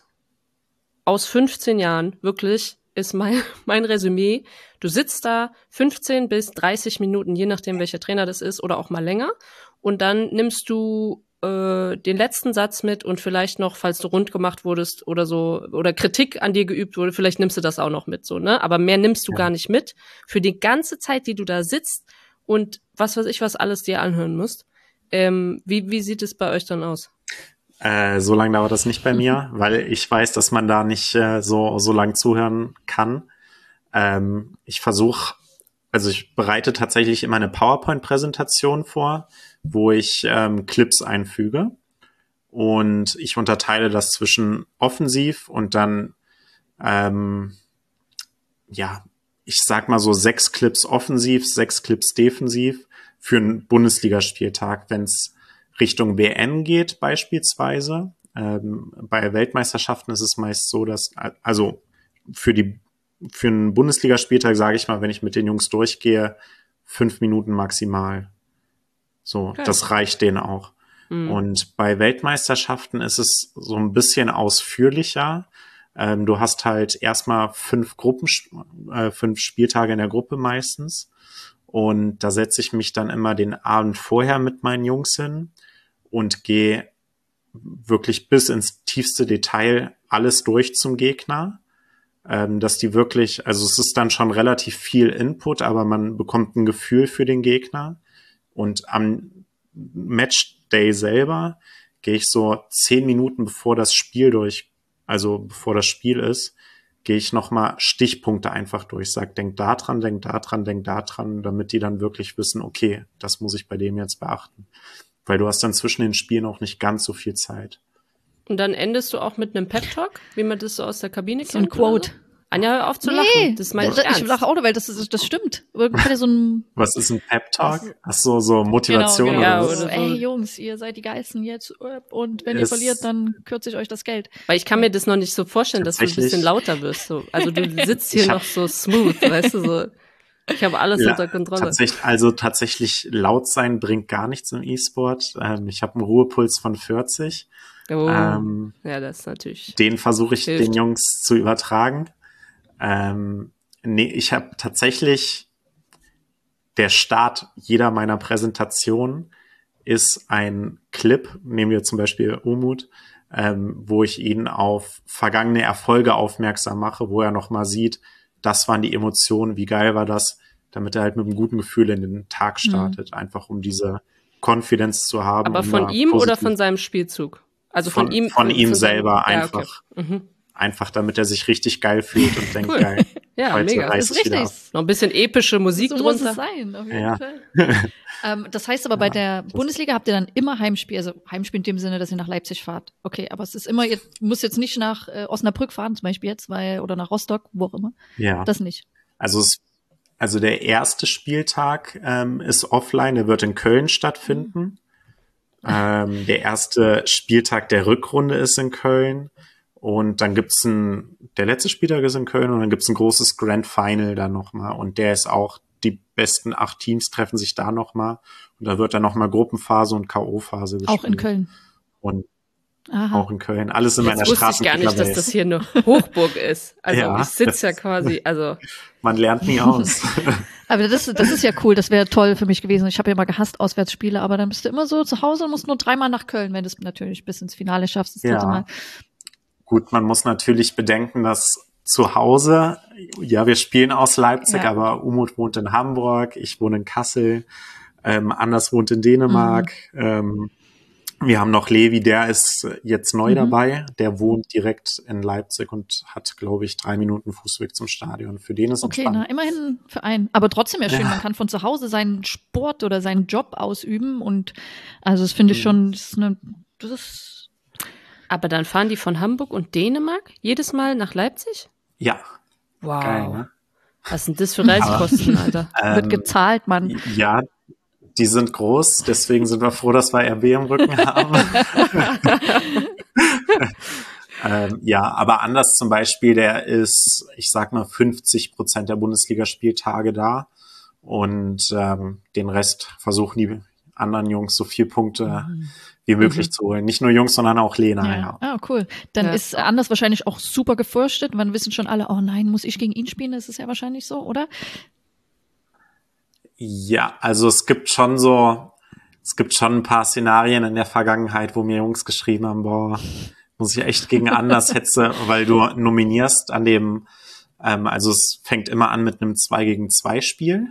aus fünfzehn Jahren, wirklich, ist mein, mein Resümee. Du sitzt da fünfzehn bis dreißig Minuten, je nachdem, welcher Trainer das ist, oder auch mal länger. Und dann nimmst du äh, den letzten Satz mit und vielleicht noch, falls du rund gemacht wurdest oder so, oder Kritik an dir geübt wurde, vielleicht nimmst du das auch noch mit, so, ne? Aber mehr nimmst du ja. gar nicht mit. Für die ganze Zeit, die du da sitzt und was weiß ich, was alles dir anhören musst. Ähm, wie, wie sieht es bei euch dann aus? Äh, so lange dauert das nicht bei mir, weil ich weiß, dass man da nicht äh, so so lang zuhören kann. Ähm, ich versuche, also ich bereite tatsächlich immer eine PowerPoint-Präsentation vor, wo ich ähm, Clips einfüge und ich unterteile das zwischen offensiv und dann ähm, ja, ich sag mal so sechs Clips offensiv, sechs Clips defensiv für einen Bundesligaspieltag, wenn es Richtung W M geht beispielsweise. Ähm, bei Weltmeisterschaften ist es meist so, dass, also für die für einen Bundesligaspieltag, sage ich mal, wenn ich mit den Jungs durchgehe, fünf Minuten maximal. So, okay. Das reicht denen auch. Mhm. Und bei Weltmeisterschaften ist es so ein bisschen ausführlicher. Ähm, du hast halt erstmal fünf Gruppen, äh, fünf Spieltage in der Gruppe meistens. Und da setze ich mich dann immer den Abend vorher mit meinen Jungs hin und gehe wirklich bis ins tiefste Detail alles durch zum Gegner, ähm, dass die wirklich, also es ist dann schon relativ viel Input, aber man bekommt ein Gefühl für den Gegner. Und am Matchday selber gehe ich so zehn Minuten bevor das Spiel durch, also bevor das Spiel ist, gehe ich nochmal Stichpunkte einfach durch, sag, denk da dran, denk da dran, denk da dran, damit die dann wirklich wissen, okay, das muss ich bei dem jetzt beachten. Weil du hast dann zwischen den Spielen auch nicht ganz so viel Zeit. Und dann endest du auch mit einem Pep-Talk, wie man das so aus der Kabine kennt? So ein Quote. So? Anja, hör auf zu nee, lachen. Das meine ich ernst. Ich lache auch, weil das, ist, das stimmt. Ja so ein was ist ein Pep-Talk? Ach so, so Motivation genau, genau. oder was? Ja, oder so. Ey, Jungs, ihr seid die Geilsten jetzt. Und wenn es ihr verliert, dann kürze ich euch das Geld. Weil ich kann mir das noch nicht so vorstellen, dass du ein bisschen lauter wirst. So. Also du sitzt hier noch so smooth, weißt du, so. Ich habe alles ja, unter Kontrolle. Tatsächlich, also tatsächlich laut sein bringt gar nichts im E-Sport. Ähm, ich habe einen Ruhepuls von vierzig. Oh, ähm, ja, das ist natürlich. Den versuche ich hilft. den Jungs zu übertragen. Ähm, nee, ich habe tatsächlich, der Start jeder meiner Präsentationen ist ein Clip, nehmen wir zum Beispiel Umut, ähm, wo ich ihn auf vergangene Erfolge aufmerksam mache, wo er nochmal sieht, das waren die Emotionen, wie geil war das, damit er halt mit einem guten Gefühl in den Tag startet, mhm. einfach um diese Confidence zu haben. Aber um von ihm oder von seinem Spielzug? Also von, von ihm? Von ihm von selber seinem, einfach. Ja, okay. mhm. Einfach, damit er sich richtig geil fühlt und denkt, cool. geil, Ja, Heute mega. reißt Das ist es wieder richtig. ab. Noch ein bisschen epische Musik So muss drunter. es sein, auf jeden Ja. Fall. ähm, das heißt aber, bei Ja, der das- Bundesliga habt ihr dann immer Heimspiel, also Heimspiel in dem Sinne, dass ihr nach Leipzig fahrt. Okay, aber es ist immer, ihr müsst jetzt nicht nach äh, Osnabrück fahren, zum Beispiel jetzt, weil, oder nach Rostock, wo auch immer. Ja, Das nicht. also es, also der erste Spieltag ähm, ist offline, der wird in Köln stattfinden. Ähm, der erste Spieltag der Rückrunde ist in Köln. Und dann gibt's ein, der letzte Spieltag ist in Köln und dann gibt's ein großes Grand Final da nochmal. Und der ist auch, die besten acht Teams treffen sich da nochmal. Und da wird dann nochmal Gruppenphase und K O-Phase gespielt. Auch in Köln. Und Aha. auch in Köln. Alles in meiner Jetzt wusste ich gar nicht, dass das hier eine Hochburg ist. Also Ja, ich sitze ja das- quasi, also Man lernt nie aus. Aber das, das ist ja cool, das wäre toll für mich gewesen. Ich habe ja immer gehasst Auswärtsspiele, aber dann bist du immer so zu Hause und musst nur dreimal nach Köln, wenn du es natürlich bis ins Finale schaffst, das dritte Ja. Mal. Gut, man muss natürlich bedenken, dass zu Hause, ja, wir spielen aus Leipzig, Ja. aber Umut wohnt in Hamburg, ich wohne in Kassel, ähm, Anders wohnt in Dänemark. Mhm. Ähm, wir haben noch Levi, der ist jetzt neu Mhm. dabei, der wohnt direkt in Leipzig und hat, glaube ich, drei Minuten Fußweg zum Stadion. Für den ist Okay, na, entspannt. immerhin für einen. Aber trotzdem ja schön, Ja. man kann von zu Hause seinen Sport oder seinen Job ausüben und also das finde ich Mhm. schon, das ist, eine, das ist aber dann fahren die von Hamburg und Dänemark jedes Mal nach Leipzig? Ja, Wow. geil, ne? Was sind das für Reisekosten, Alter? wird Ähm, gezahlt, Mann. Ja, die sind groß, deswegen sind wir froh, dass wir R B im Rücken haben. ähm, ja, aber Anders zum Beispiel, der ist, ich sag mal, fünfzig Prozent der Bundesligaspieltage da und ähm, den Rest versuchen die anderen Jungs so viel Punkte wie möglich Mhm. zu holen. Nicht nur Jungs, sondern auch Lena, Ja. ja. Ah, cool. Dann Ja. ist Anders wahrscheinlich auch super gefürchtet. Man wissen schon alle, oh nein, muss ich gegen ihn spielen? Das ist ja wahrscheinlich so, oder? Ja, also es gibt schon so, es gibt schon ein paar Szenarien in der Vergangenheit, wo mir Jungs geschrieben haben, boah, muss ich echt gegen Anders hetze, weil du nominierst an dem, ähm, also es fängt immer an mit einem zwei gegen zwei Spiel.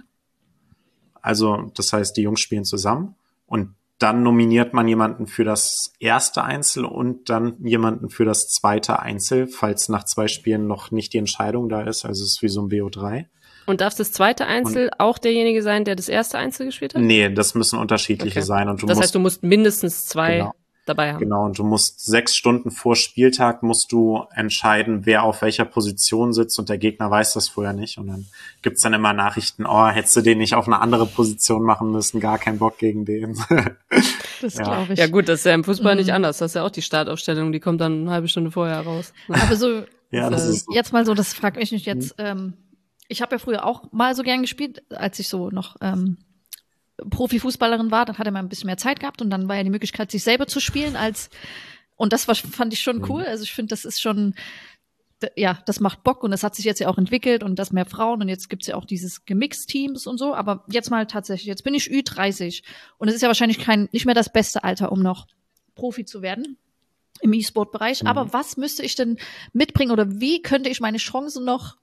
Also das heißt, die Jungs spielen zusammen und dann nominiert man jemanden für das erste Einzel und dann jemanden für das zweite Einzel, falls nach zwei Spielen noch nicht die Entscheidung da ist. Also es ist wie so ein B O drei. Und darf das zweite Einzel auch derjenige sein, der das erste Einzel gespielt hat? Nee, das müssen unterschiedliche Okay. sein. Und du Das musst heißt, du musst mindestens zwei Genau. dabei haben. Genau, und du musst sechs Stunden vor Spieltag musst du entscheiden, wer auf welcher Position sitzt und der Gegner weiß das vorher nicht. Und dann gibt's dann immer Nachrichten, oh, hättest du den nicht auf eine andere Position machen müssen, gar kein Bock gegen den. Das Ja. glaube ich. Ja gut, das ist ja im Fußball Mhm. nicht anders. Das ist ja auch die Startaufstellung, die kommt dann eine halbe Stunde vorher raus. Aber so, Ja, das äh, ist so. jetzt mal so, das fragt mich nicht jetzt. Ähm, ich habe ja früher auch mal so gern gespielt, als ich so noch ähm, Profifußballerin war. Dann hatte man ein bisschen mehr Zeit gehabt und dann war ja die Möglichkeit, sich selber zu spielen als und das war, fand ich schon cool. Also ich finde, das ist schon, d- ja, das macht Bock und das hat sich jetzt ja auch entwickelt und das mehr Frauen und jetzt gibt's ja auch dieses Gemixt-Teams und so. Aber jetzt mal tatsächlich, jetzt bin ich Ü dreißig und es ist ja wahrscheinlich kein, nicht mehr das beste Alter, um noch Profi zu werden im E-Sport-Bereich. Mhm. Aber was müsste ich denn mitbringen oder wie könnte ich meine Chancen noch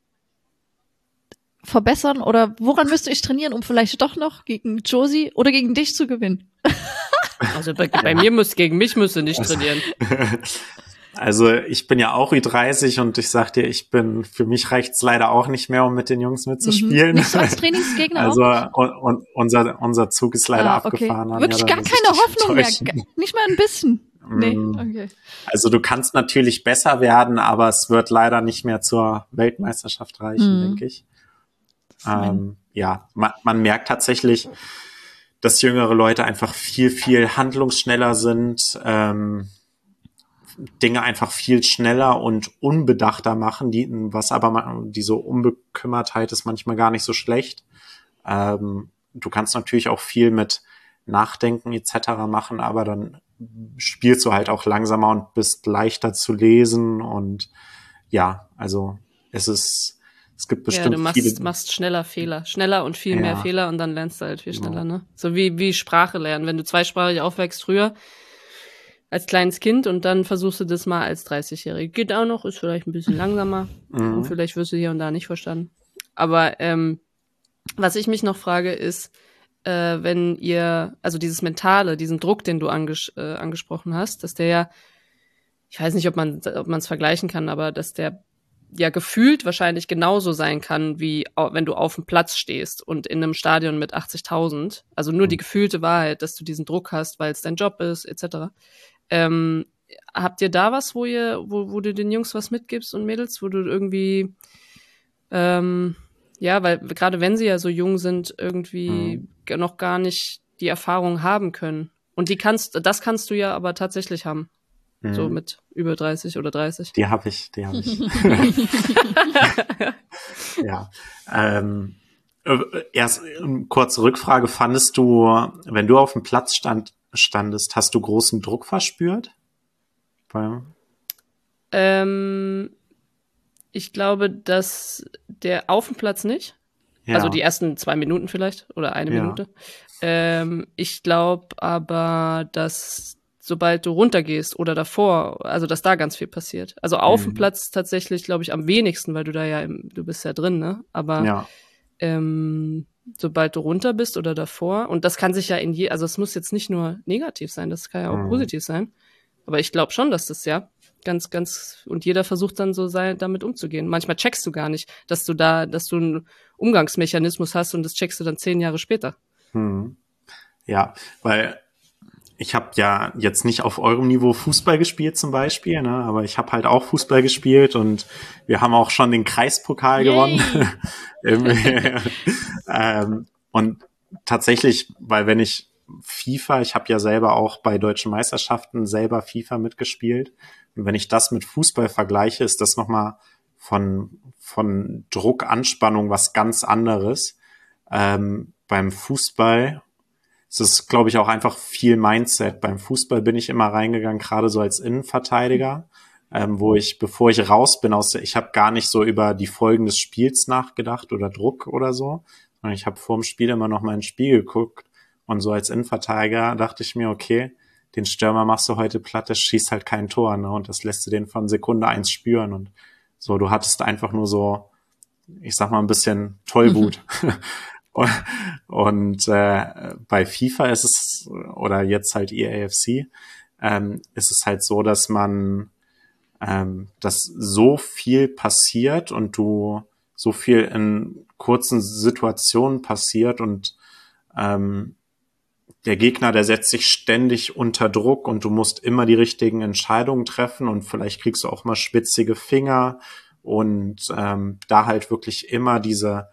verbessern oder woran müsste ich trainieren, um vielleicht doch noch gegen Josie oder gegen dich zu gewinnen? Also bei, bei mir muss gegen mich müsst ihr nicht trainieren. Also ich bin ja auch Ü dreißig und ich sag dir, ich bin, für mich reicht's leider auch nicht mehr, um mit den Jungs mitzuspielen. Mhm. Nicht so als Trainingsgegner Also auch? und, und unser, unser Zug ist leider Ah, okay. abgefahren. Anja, Wirklich da gar muss ich keine dich Hoffnung mehr. enttäuschen. Ga- Nicht mal ein bisschen. Nee, Mm. okay. Also du kannst natürlich besser werden, aber es wird leider nicht mehr zur Weltmeisterschaft reichen, Mhm. denke ich. Das ist mein- Ähm, ja, man, man merkt tatsächlich, dass jüngere Leute einfach viel, viel handlungsschneller sind, ähm, Dinge einfach viel schneller und unbedachter machen, die, was aber ma- diese Unbekümmertheit ist manchmal gar nicht so schlecht. Ähm, du kannst natürlich auch viel mit Nachdenken et cetera machen, aber dann spielst du halt auch langsamer und bist leichter zu lesen und ja, also es ist, es gibt Ja, bestimmt du machst, viele. machst schneller Fehler. Schneller und viel mehr Ja. Fehler und dann lernst du halt viel Genau. schneller, ne? So wie, wie Sprache lernen. Wenn du zweisprachig aufwächst früher als kleines Kind und dann versuchst du das mal als dreißigjährige. Geht auch noch, ist vielleicht ein bisschen langsamer. Und Mhm. vielleicht wirst du hier und da nicht verstanden. Aber ähm, was ich mich noch frage, ist, äh, wenn ihr, also dieses Mentale, diesen Druck, den du anges äh, angesprochen hast, dass der ja, ich weiß nicht, ob man ob man es vergleichen kann, aber dass der ja gefühlt wahrscheinlich genauso sein kann, wie au- wenn du auf dem Platz stehst und in einem Stadion mit achtzigtausend. Also nur die gefühlte Wahrheit, dass du diesen Druck hast, weil es dein Job ist, et cetera. Ähm, habt ihr da was, wo ihr, wo, wo du den Jungs was mitgibst und Mädels, wo du irgendwie, ähm, ja, weil gerade wenn sie ja so jung sind, irgendwie Mhm. g- noch gar nicht die Erfahrung haben können. Und die kannst, das kannst du ja aber tatsächlich haben. So Mhm. mit über dreißig oder dreißig. Die habe ich, die habe ich. Ja. Ähm, äh, erst eine kurze Rückfrage. Fandest du, wenn du auf dem Platz stand, standest, hast du großen Druck verspürt? Beim, Ähm, ich glaube, dass der auf dem Platz nicht. Also die ja, ersten zwei Minuten vielleicht oder eine ja. Minute. Ähm, ich glaube aber, dass sobald du runtergehst oder davor, also dass da ganz viel passiert. Also auf dem Mhm. Platz tatsächlich, glaube ich, am wenigsten, weil du da ja, im, du bist ja drin, ne? Aber Ja. ähm, sobald du runter bist oder davor, und das kann sich ja in je, also es muss jetzt nicht nur negativ sein, das kann ja auch Mhm. positiv sein. Aber ich glaube schon, dass das ja ganz, ganz, und jeder versucht dann so sein, damit umzugehen. Manchmal checkst du gar nicht, dass du da, dass du einen Umgangsmechanismus hast und das checkst du dann zehn Jahre später. Mhm. Ja, weil ich habe ja jetzt nicht auf eurem Niveau Fußball gespielt zum Beispiel, ne, aber ich habe halt auch Fußball gespielt und wir haben auch schon den Kreispokal Yay. gewonnen. ähm, und tatsächlich, weil wenn ich FIFA, ich habe ja selber auch bei deutschen Meisterschaften selber FIFA mitgespielt und wenn ich das mit Fußball vergleiche, ist das nochmal von, von Druck, Anspannung was ganz anderes. Ähm, beim Fußball es ist, glaube ich, auch einfach viel Mindset. Beim Fußball bin ich immer reingegangen, gerade so als Innenverteidiger, ähm, wo ich, bevor ich raus bin aus der, ich habe gar nicht so über die Folgen des Spiels nachgedacht oder Druck oder so, sondern ich habe vor dem Spiel immer noch mal ins Spiel geguckt und so als Innenverteidiger dachte ich mir, okay, den Stürmer machst du heute platt, der schießt halt kein Tor, ne? Und das lässt du den von Sekunde eins spüren und so, du hattest einfach nur so, ich sag mal, ein bisschen Tollwut. Und äh, bei FIFA ist es, oder jetzt halt E A F C, ähm, ist es halt so, dass man, ähm, dass so viel passiert und du so viel in kurzen Situationen passiert und ähm, der Gegner, der setzt sich ständig unter Druck und du musst immer die richtigen Entscheidungen treffen und vielleicht kriegst du auch mal schwitzige Finger und ähm, da halt wirklich immer diese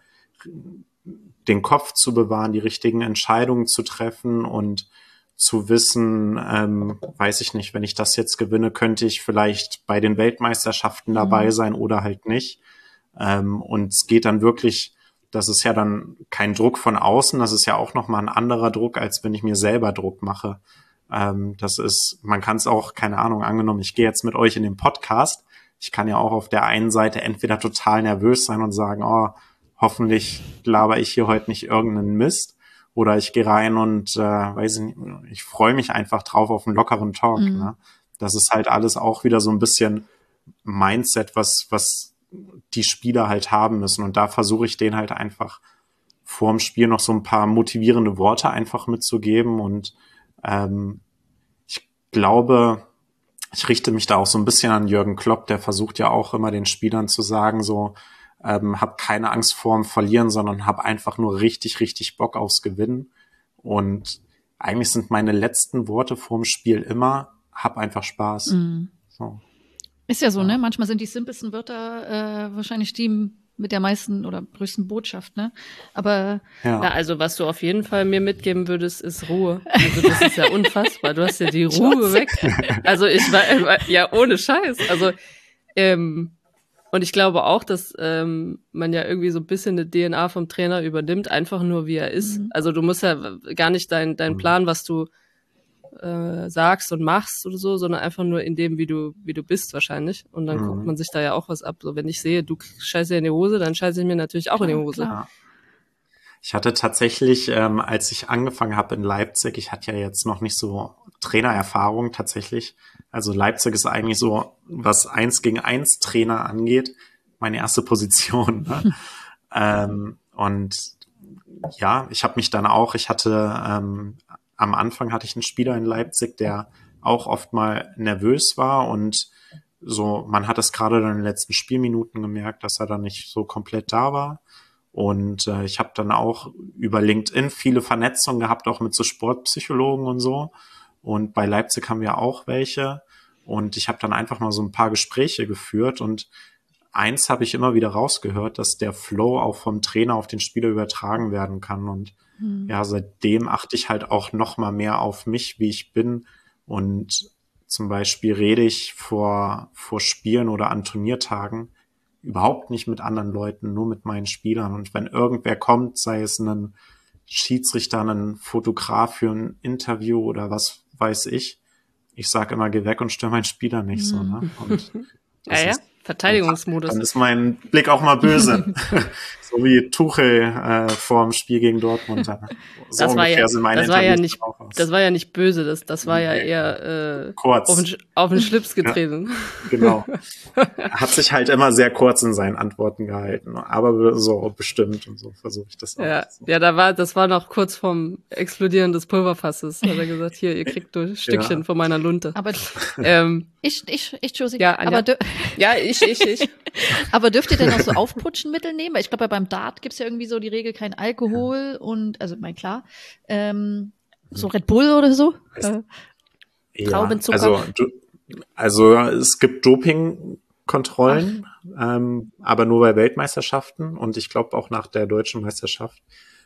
den Kopf zu bewahren, die richtigen Entscheidungen zu treffen und zu wissen, ähm, weiß ich nicht, wenn ich das jetzt gewinne, könnte ich vielleicht bei den Weltmeisterschaften dabei Mhm. sein oder halt nicht. Ähm, und es geht dann wirklich, das ist ja dann kein Druck von außen, das ist ja auch nochmal ein anderer Druck, als wenn ich mir selber Druck mache. Ähm, das ist, man kann es auch, keine Ahnung, angenommen, ich gehe jetzt mit euch in den Podcast, ich kann ja auch auf der einen Seite entweder total nervös sein und sagen, oh, hoffentlich laber ich hier heute nicht irgendeinen Mist. Oder ich gehe rein und äh, weiß ich nicht, ich freue mich einfach drauf auf einen lockeren Talk. Mhm. Ne? Das ist halt alles auch wieder so ein bisschen Mindset, was, was die Spieler halt haben müssen. Und da versuche ich denen halt einfach vorm Spiel noch so ein paar motivierende Worte einfach mitzugeben. Und ähm, ich glaube, ich richte mich da auch so ein bisschen an Jürgen Klopp, der versucht ja auch immer den Spielern zu sagen, so, ähm, hab keine Angst vorm Verlieren, sondern hab einfach nur richtig, richtig Bock aufs Gewinnen. Und eigentlich sind meine letzten Worte vorm Spiel immer, hab einfach Spaß. Mhm. So. Ist ja so, Ja. ne? Manchmal sind die simpelsten Wörter äh, wahrscheinlich die mit der meisten oder größten Botschaft, ne? Aber Ja. Ja, also was du auf jeden Fall mir mitgeben würdest, ist Ruhe. Also das ist ja unfassbar. Du hast ja die Ruhe weg. Also ich war, ja, ohne Scheiß. Also, ähm, und ich glaube auch, dass ähm, man ja irgendwie so ein bisschen eine D N A vom Trainer übernimmt, einfach nur wie er ist. Mhm. Also du musst ja gar nicht dein, dein Plan, was du äh, sagst und machst oder so, sondern einfach nur in dem, wie du, wie du bist wahrscheinlich. Und dann Mhm. guckt man sich da ja auch was ab. So, wenn ich sehe, du scheißt dir in die Hose, dann scheiße ich mir natürlich auch in die Hose. Klar. Ich hatte tatsächlich, ähm, als ich angefangen habe in Leipzig, ich hatte ja jetzt noch nicht so Trainererfahrung tatsächlich. Also Leipzig ist eigentlich so, was eins gegen eins Trainer angeht, meine erste Position. Ne? ähm, und ja, ich habe mich dann auch, ich hatte ähm, am Anfang hatte ich einen Spieler in Leipzig, der auch oft mal nervös war und so, man hat es gerade dann in den letzten Spielminuten gemerkt, dass er dann nicht so komplett da war. Und äh, ich habe dann auch über LinkedIn viele Vernetzungen gehabt, auch mit so Sportpsychologen und so. Und bei Leipzig haben wir auch welche. Und ich habe dann einfach mal so ein paar Gespräche geführt. Und eins habe ich immer wieder rausgehört, dass der Flow auch vom Trainer auf den Spieler übertragen werden kann. Und mhm. ja, seitdem achte ich halt auch noch mal mehr auf mich, wie ich bin. Und zum Beispiel rede ich vor, vor Spielen oder an Turniertagen überhaupt nicht mit anderen Leuten, nur mit meinen Spielern. Und wenn irgendwer kommt, sei es ein Schiedsrichter, ein Fotograf für ein Interview oder was weiß ich, ich sage immer, geh weg und stör meinen Spieler nicht so. Ne? Und ja, ja, Verteidigungsmodus. Dann ist mein Blick auch mal böse. So wie Tuchel äh, vor dem Spiel gegen Dortmund. So das war ja, sind meine das war ja nicht, das war ja nicht böse, das, das war ja eher äh, kurz. Auf, den, auf den Schlips getreten. Ja, genau. Hat sich halt immer sehr kurz in seinen Antworten gehalten, aber so bestimmt und so versuche ich das auch. Ja, so. ja, da war, das war noch kurz vorm Explodieren des Pulverfasses. Hat er gesagt, hier, ihr kriegt durch ein Stückchen ja. von meiner Lunte. Aber ähm, ich, ich, ich, Josie. Ja, aber ja, ich, ich, ich. Aber dürft ihr denn auch so Aufputschenmittel nehmen? Weil ich glaube, ja, beim Dart gibt's ja irgendwie so die Regel, kein Alkohol ja. und, also mein klar, ähm, so Red Bull oder so. Äh, ja, Traubenzucker. Also, du, also es gibt Dopingkontrollen, ähm, aber nur bei Weltmeisterschaften und ich glaube auch nach der deutschen Meisterschaft.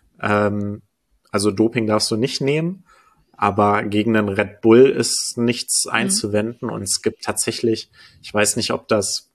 Ähm, also Doping darfst du nicht nehmen, aber gegen den Red Bull ist nichts einzuwenden mhm. und es gibt tatsächlich, ich weiß nicht, ob das,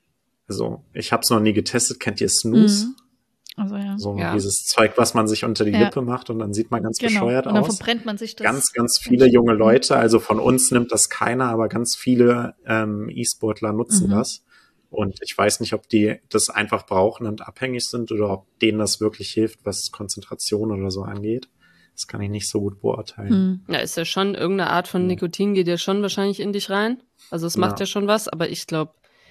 also ich habe es noch nie getestet, kennt ihr Snooze? Mhm. Also, ja. So ja. dieses Zeug, was man sich unter die ja. Lippe macht und dann sieht man ganz genau. bescheuert aus. Und dann verbrennt man sich das. Ganz, ganz viele junge Leute, also von uns nimmt das keiner, aber ganz viele ähm, E-Sportler nutzen mhm. das. Und ich weiß nicht, ob die das einfach brauchen und abhängig sind oder ob denen das wirklich hilft, was Konzentration oder so angeht. Das kann ich nicht so gut beurteilen. Mhm. Ja, ist ja schon irgendeine Art von Nikotin, geht ja schon wahrscheinlich in dich rein. Also es macht ja, ja schon was, aber ich glaube,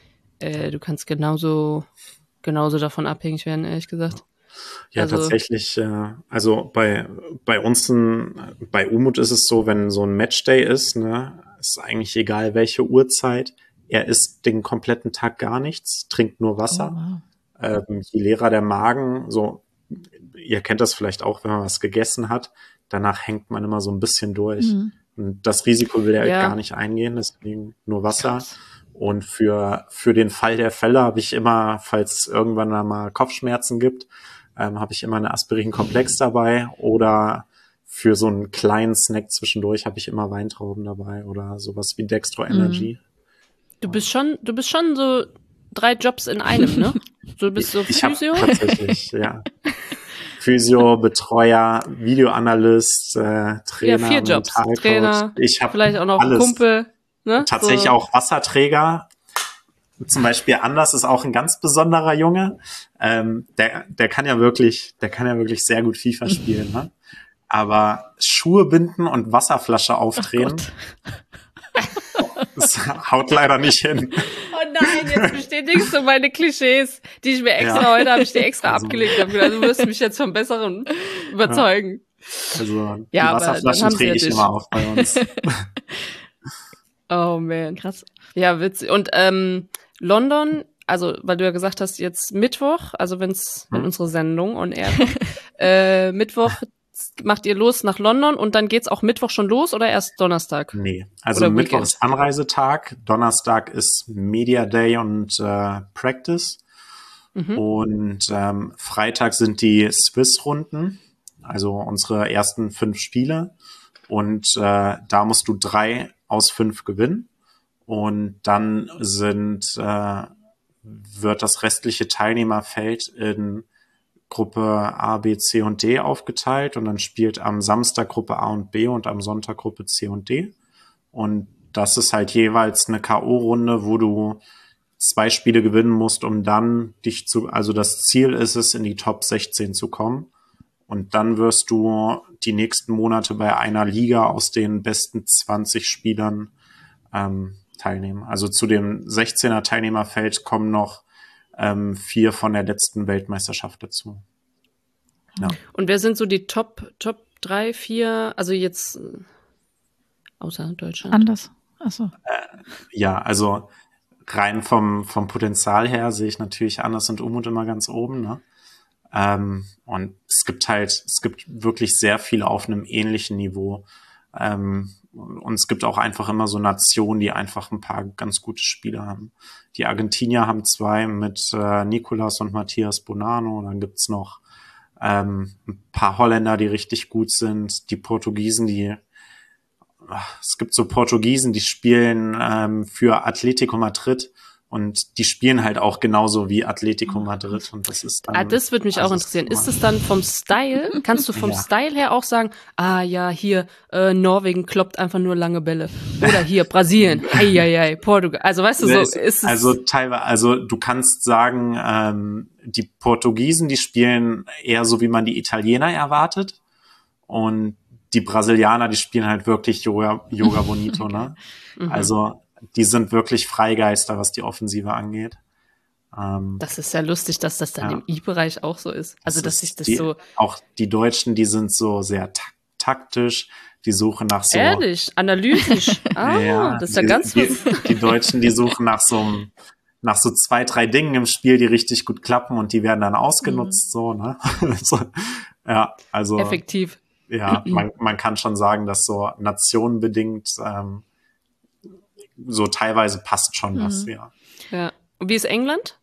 äh, du kannst genauso genauso davon abhängig werden, ehrlich gesagt. Ja, also, tatsächlich, äh, also bei bei uns, ein, bei Umut ist es so, wenn so ein Matchday ist, ne, ist eigentlich egal welche Uhrzeit, er isst den kompletten Tag gar nichts, trinkt nur Wasser. Oh, wow. ähm, je leerer der Magen, so, ihr kennt das vielleicht auch, wenn man was gegessen hat, danach hängt man immer so ein bisschen durch. Mhm. Und das Risiko will er ja. halt gar nicht eingehen, deswegen nur Wasser. Krass. Und für für den Fall der Fälle habe ich immer, falls es irgendwann mal Kopfschmerzen gibt, ähm, habe ich immer eine Aspirin-Komplex dabei oder für so einen kleinen Snack zwischendurch habe ich immer Weintrauben dabei oder sowas wie Dextro Energy. Du bist schon, du bist schon so drei Jobs in einem, ne? Du bist so ich Physio? Ich tatsächlich, ja. Physio, Betreuer, Videoanalyst, äh, Trainer, ja, vier Jobs. Trainer, ich habe vielleicht auch noch alles. Kumpel. Ne? Tatsächlich so. Auch Wasserträger. Zum Beispiel Anders ist auch ein ganz besonderer Junge. Ähm, der, der kann ja wirklich, der kann ja wirklich sehr gut FIFA spielen, ne? Aber Schuhe binden und Wasserflasche aufdrehen, das haut leider nicht hin. Oh nein, jetzt bestätigst du meine Klischees, die ich mir extra, ja. heute habe ich die extra also, abgelegt. Hab gedacht, du wirst mich jetzt vom Besseren überzeugen. Ja. Also, die ja, Wasserflaschen träge ich immer auf bei uns. Oh man, krass. Ja, witzig. Und ähm, London, also weil du ja gesagt hast, jetzt Mittwoch, also wenn's hm. wenn unsere Sendung on air kommt, äh, Mittwoch macht ihr los nach London und dann geht's auch Mittwoch schon los oder erst Donnerstag? Nee, also oder Mittwoch Weekend? Ist Anreisetag, Donnerstag ist Media Day und äh, Practice mhm. und ähm, Freitag sind die Swiss-Runden, also unsere ersten fünf Spiele und äh, da musst du drei aus fünf gewinnen und dann sind äh, wird das restliche Teilnehmerfeld in Gruppe A, B, C und D aufgeteilt und dann spielt am Samstag Gruppe A und B und am Sonntag Gruppe C und D und das ist halt jeweils eine K O-Runde, wo du zwei Spiele gewinnen musst, um dann dich zu, also das Ziel ist es, in die Top sechzehn zu kommen. Und dann wirst du die nächsten Monate bei einer Liga aus den besten zwanzig Spielern ähm, teilnehmen. Also zu dem sechzehner Teilnehmerfeld kommen noch ähm, vier von der letzten Weltmeisterschaft dazu. Ja. Und wer sind so die Top, Top drei, vier, also jetzt außer Deutschland? Anders. Achso. Äh, ja, also rein vom, vom Potenzial her sehe ich natürlich Anders und Umut immer ganz oben, ne? Ähm, und es gibt halt, es gibt wirklich sehr viele auf einem ähnlichen Niveau. Ähm, und es gibt auch einfach immer so Nationen, die einfach ein paar ganz gute Spieler haben. Die Argentinier haben zwei mit äh, Nicolas und Matthias Bonanno. Dann gibt's noch ähm, ein paar Holländer, die richtig gut sind. Die Portugiesen, die ach, es gibt so Portugiesen, die spielen ähm, für Atletico Madrid. Und die spielen halt auch genauso wie Atletico Madrid. Und das ist dann, ah, das würde mich also auch interessieren. Ist es dann vom Style? Kannst du vom Ja. Style her auch sagen, ah ja, hier äh, Norwegen kloppt einfach nur lange Bälle. Oder hier Brasilien, hei, hei, hei, Portugal. Also weißt du so, Es- ist es also teilweise, also du kannst sagen, ähm, die Portugiesen, die spielen eher so, wie man die Italiener erwartet. Und die Brasilianer, die spielen halt wirklich Yoga, Yoga Bonito, ne? Mhm. Also die sind wirklich Freigeister, was die Offensive angeht. Ähm, Das ist ja lustig, dass das dann Ja. im I-Bereich auch so ist. Also, dass ist sich das die, so, auch die Deutschen, die sind so sehr tak taktisch, die suchen nach so ehrlich, analytisch. Ah, Ja, das ist ja die, ganz die, was. die Deutschen, die suchen nach so einem, nach so zwei, drei Dingen im Spiel, die richtig gut klappen und die werden dann ausgenutzt, so, ne? so, ja, also, Effektiv. ja, man, man kann schon sagen, dass so nationenbedingt, ähm, so teilweise passt schon was, Mhm. ja. Ja. Und wie ist England?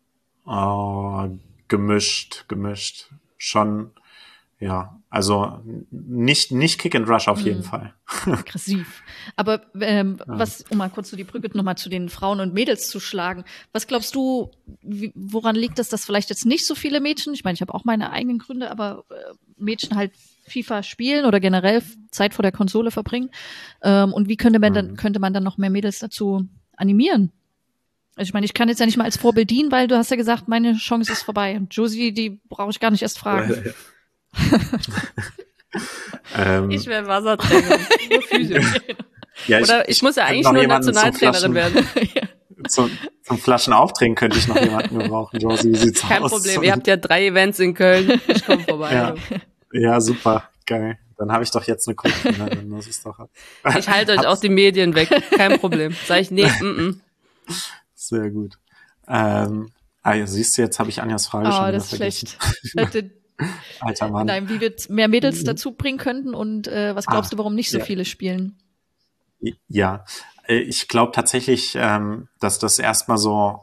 Oh, gemischt, gemischt. Schon, ja, also nicht, nicht Kick and Rush auf jeden Mhm. Fall. Aggressiv. Aber ähm, was, um mal kurz so die Brücke nochmal zu den Frauen und Mädels zu schlagen, was glaubst du, wie, woran liegt es, dass vielleicht jetzt nicht so viele Mädchen, ich meine, ich habe auch meine eigenen Gründe, aber äh, Mädchen halt FIFA spielen oder generell Zeit vor der Konsole verbringen? Ähm, und wie könnte man, dann, Mhm. könnte man dann noch mehr Mädels dazu animieren? Also ich meine, ich kann jetzt ja nicht mal als Vorbild dienen, weil du hast ja gesagt, meine Chance ist vorbei. Und Josie, die brauche ich gar nicht erst fragen. ähm, Ich wäre Wasserträgerin. Nur physisch. ja, Oder ich muss ja könnte eigentlich noch nur jemanden zum Nationaltrainerin Flaschen- werden. Zum, zum Flaschenaufdrehen könnte ich noch jemanden gebrauchen, Josie. Wie sieht's Kein aus? Problem. Ihr habt ja drei Events in Köln. Ich komme vorbei. Ja. Ja, super, geil. Dann habe ich doch jetzt eine Co-Trainerin. Das ist doch Ich halte euch auch die Medien weg. Kein Problem. Sag ich, nee, mm, mm. sehr gut. Ähm, ah, ja, siehst du, jetzt habe ich Anjas Frage schon Oh, wieder das ist vergessen. schlecht. Hätte- Alter Mann. Nein, wie wir mehr Mädels dazu bringen könnten und äh, was glaubst Ah, du, warum nicht so ja. viele spielen? Ja, äh, ich glaube tatsächlich, ähm, dass das erstmal so,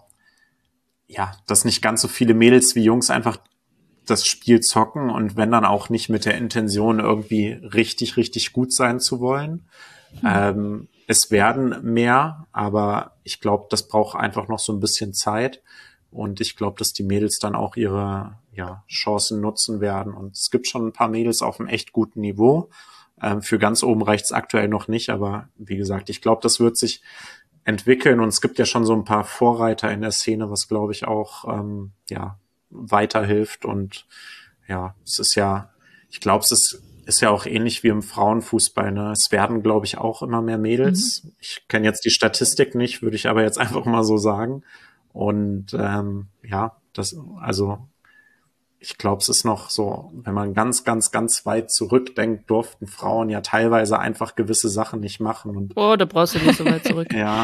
ja, dass nicht ganz so viele Mädels wie Jungs einfach das Spiel zocken und wenn dann auch nicht mit der Intention irgendwie richtig, richtig gut sein zu wollen. Ähm, es werden mehr, aber ich glaube, das braucht einfach noch so ein bisschen Zeit und ich glaube, dass die Mädels dann auch ihre ja, Chancen nutzen werden und es gibt schon ein paar Mädels auf einem echt guten Niveau. Ähm, für ganz oben reicht's aktuell noch nicht, aber wie gesagt, ich glaube, das wird sich entwickeln und es gibt ja schon so ein paar Vorreiter in der Szene, was glaube ich auch ähm, ja weiterhilft und ja, es ist ja, ich glaube, es ist, ist ja auch ähnlich wie im Frauenfußball, ne? Es werden, glaube ich, auch immer mehr Mädels. Mhm. Ich kenne jetzt die Statistik nicht, würde ich aber jetzt einfach mal so sagen. Und ähm, ja, das, also ich glaube, es ist noch so, wenn man ganz, ganz, ganz weit zurückdenkt, durften Frauen ja teilweise einfach gewisse Sachen nicht machen. Und Oh, da brauchst du nicht so weit zurück. ja,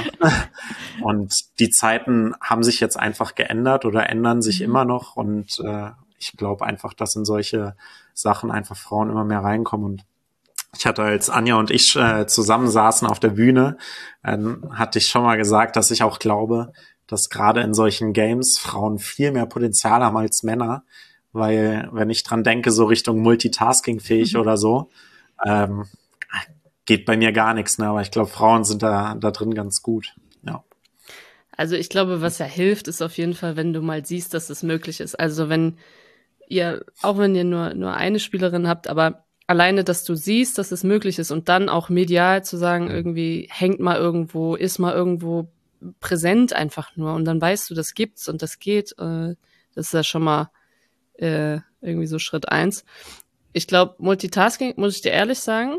und die Zeiten haben sich jetzt einfach geändert oder ändern sich mhm. immer noch. Und äh, ich glaube einfach, dass in solche Sachen einfach Frauen immer mehr reinkommen. Und ich hatte, als Anja und ich äh, zusammen saßen auf der Bühne, äh, hatte ich schon mal gesagt, dass ich auch glaube, dass gerade in solchen Games Frauen viel mehr Potenzial haben als Männer. Weil, wenn ich dran denke, so Richtung Multitasking-fähig mhm. oder so, ähm, geht bei mir gar nichts, ne? Aber ich glaube, Frauen sind da, da drin ganz gut. Ja. Also ich glaube, was ja hilft, ist auf jeden Fall, wenn du mal siehst, dass es möglich ist. Also wenn ihr, auch wenn ihr nur, nur eine Spielerin habt, aber alleine, dass du siehst, dass es möglich ist und dann auch medial zu sagen, irgendwie hängt mal irgendwo, ist mal irgendwo präsent einfach nur und dann weißt du, das gibt's und das geht, äh, das ist ja schon mal äh, irgendwie so Schritt eins. Ich glaube, Multitasking, muss ich dir ehrlich sagen,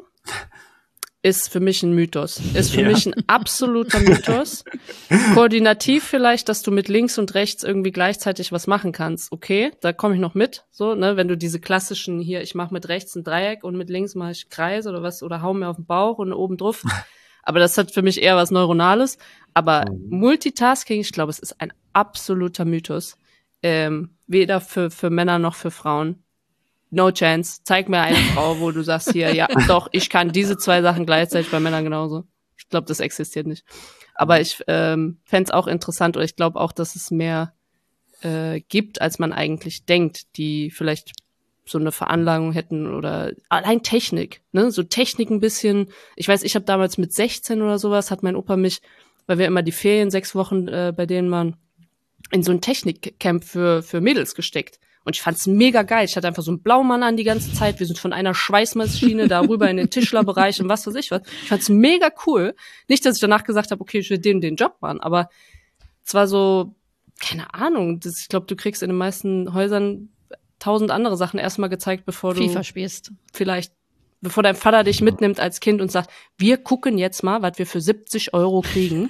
ist für mich ein Mythos. Ist für ja. mich ein absoluter Mythos. Koordinativ vielleicht, dass du mit links und rechts irgendwie gleichzeitig was machen kannst. Okay, da komme ich noch mit. So, ne, wenn du diese klassischen hier, ich mache mit rechts ein Dreieck und mit links mache ich Kreis oder was oder hau mir auf den Bauch und oben drauf. Aber das hat für mich eher was Neuronales. Aber Mhm. Multitasking, ich glaube, es ist ein absoluter Mythos. Ähm, weder für, für Männer noch für Frauen. No chance. Zeig mir eine Frau, wo du sagst hier, ja, doch, ich kann diese zwei Sachen gleichzeitig, bei Männern genauso. Ich glaube, das existiert nicht. Aber ich ähm, fände es auch interessant, oder ich glaube auch, dass es mehr äh, gibt, als man eigentlich denkt, die vielleicht so eine Veranlagung hätten oder allein Technik, ne, so Technik ein bisschen. Ich weiß, ich habe damals mit sechzehn oder sowas, hat mein Opa mich, weil wir immer die Ferien sechs Wochen äh, bei denen waren, in so ein Technikcamp für für Mädels gesteckt. Und ich fand's mega geil. Ich hatte einfach so einen Blaumann an die ganze Zeit. Wir sind von einer Schweißmaschine darüber in den Tischlerbereich und was weiß ich was. Ich fand's mega cool. Nicht, dass ich danach gesagt habe, okay, ich will den den Job machen, aber es war so, keine Ahnung. Das, ich glaube, du kriegst in den meisten Häusern tausend andere Sachen erstmal gezeigt, bevor du FIFA spielst. vielleicht, bevor dein Vater dich mitnimmt als Kind und sagt, wir gucken jetzt mal, was wir für siebzig Euro kriegen.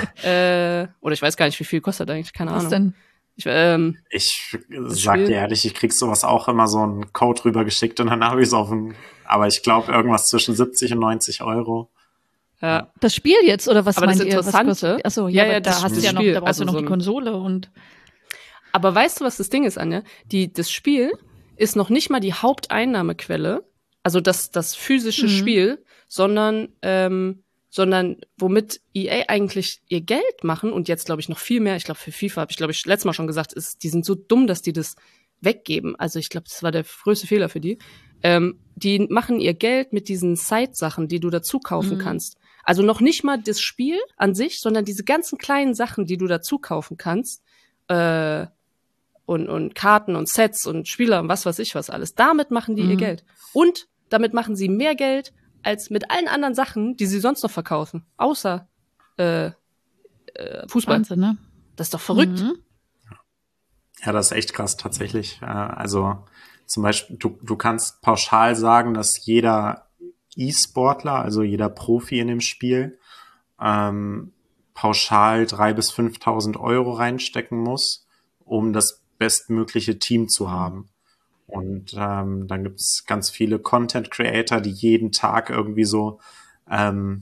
äh, oder ich weiß gar nicht, wie viel kostet eigentlich, keine Was Ahnung. denn? Ich, ähm, Ich sag Spiel- dir ehrlich, ich krieg sowas auch immer so einen Code rübergeschickt und dann habe ich es auf dem, aber ich glaube irgendwas zwischen siebzig und neunzig Euro. ja. Das Spiel jetzt, oder was Aber das meint ihr? Was Interessante- kostet- Achso, Ja, ja, ja, aber da das- hast du das ja noch, Spiel, da brauchst also du noch so die ein- Konsole und Aber weißt du, was das Ding ist, Anja? Die, das Spiel ist noch nicht mal die Haupteinnahmequelle, also das, das physische Mhm. Spiel, sondern, ähm, sondern womit E A eigentlich ihr Geld machen und jetzt glaube ich noch viel mehr, ich glaube für FIFA habe ich glaube ich letztes Mal schon gesagt, ist, die sind so dumm, dass die das weggeben. Also ich glaube, das war der größte Fehler für die. Ähm, die machen ihr Geld mit diesen Side-Sachen, die du dazu kaufen Mhm. kannst. Also noch nicht mal das Spiel an sich, sondern diese ganzen kleinen Sachen, die du dazu kaufen kannst. Äh, und, und Karten und Sets und Spieler und was weiß ich was alles. Damit machen die ihr Mhm. Geld. Und damit machen sie mehr Geld als mit allen anderen Sachen, die sie sonst noch verkaufen. Außer äh, äh, Fußball. Wahnsinn, ne? Das ist doch verrückt. Mhm. Ja, das ist echt krass tatsächlich. Äh, Also zum Beispiel, du, du kannst pauschal sagen, dass jeder E-Sportler, also jeder Profi in dem Spiel, ähm, pauschal drei bis fünftausend Euro reinstecken muss, um das bestmögliche Team zu haben. Und ähm, dann gibt es ganz viele Content Creator, die jeden Tag irgendwie so ähm,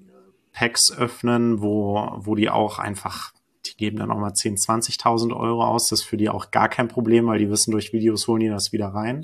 Packs öffnen, wo, wo die auch einfach, die geben dann auch mal zehntausend, zwanzigtausend Euro aus. Das ist für die auch gar kein Problem, weil die wissen, durch Videos holen die das wieder rein.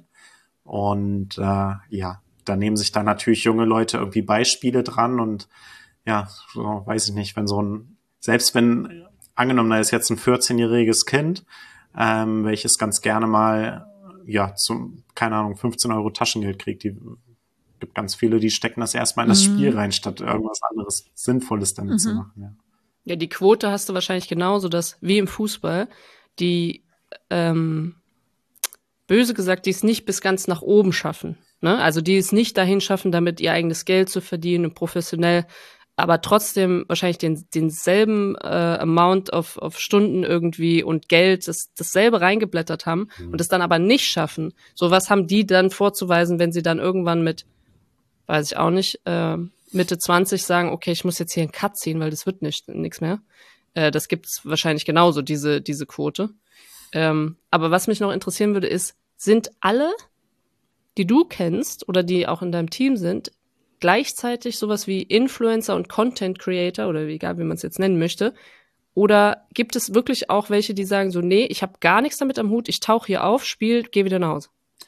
Und äh, ja, da nehmen sich dann natürlich junge Leute irgendwie Beispiele dran und ja, so, weiß ich nicht, wenn so ein, selbst wenn, angenommen, da ist jetzt ein vierzehnjähriges Kind, ähm, welches ganz gerne mal, ja, zum, keine Ahnung, fünfzehn Euro Taschengeld kriegt, die gibt ganz viele, die stecken das erstmal in das Mhm. Spiel rein, statt irgendwas anderes Sinnvolles damit Mhm. zu machen, ja. Ja, die Quote hast du wahrscheinlich genauso, dass wie im Fußball, die ähm, böse gesagt, die es nicht bis ganz nach oben schaffen. Ne? Also die es nicht dahin schaffen, damit ihr eigenes Geld zu verdienen und professionell, aber trotzdem wahrscheinlich den, denselben äh, Amount of, of Stunden irgendwie und Geld, das, dasselbe reingeblättert haben Mhm. und es dann aber nicht schaffen. So was haben die dann vorzuweisen, wenn sie dann irgendwann mit, weiß ich auch nicht, äh, Mitte zwanzig sagen, okay, ich muss jetzt hier einen Cut ziehen, weil das wird nicht nichts mehr. Äh, das gibt's wahrscheinlich genauso, diese, diese Quote. Ähm, aber was mich noch interessieren würde, ist, sind alle, die du kennst oder die auch in deinem Team sind, gleichzeitig sowas wie Influencer und Content Creator oder egal, wie man es jetzt nennen möchte? Oder gibt es wirklich auch welche, die sagen so, nee, ich habe gar nichts damit am Hut, ich tauche hier auf, spiel, gehe wieder nach Hause?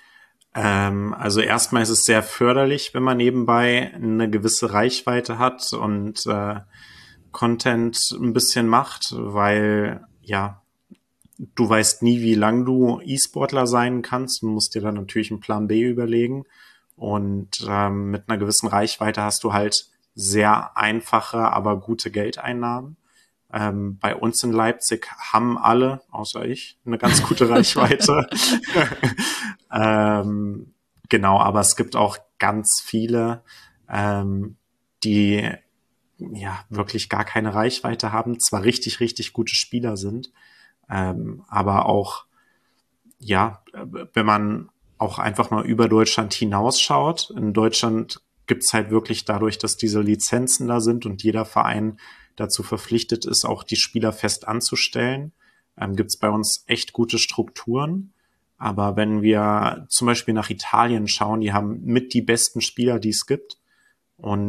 Ähm, also erstmal ist es sehr förderlich, wenn man nebenbei eine gewisse Reichweite hat und äh, Content ein bisschen macht, weil ja, du weißt nie, wie lang du E-Sportler sein kannst. Du musst dir dann natürlich einen Plan B überlegen. Und ähm, mit einer gewissen Reichweite hast du halt sehr einfache, aber gute Geldeinnahmen. Ähm, bei uns in Leipzig haben alle, außer ich, eine ganz gute Reichweite. ähm, genau, aber es gibt auch ganz viele, ähm, die ja wirklich gar keine Reichweite haben, zwar richtig, richtig gute Spieler sind, ähm, aber auch, ja, wenn man auch einfach mal über Deutschland hinausschaut. In Deutschland gibt's halt wirklich dadurch, dass diese Lizenzen da sind und jeder Verein dazu verpflichtet ist, auch die Spieler fest anzustellen, ähm, gibt's bei uns echt gute Strukturen. Aber wenn wir zum Beispiel nach Italien schauen, die haben mit die besten Spieler, die es gibt. Und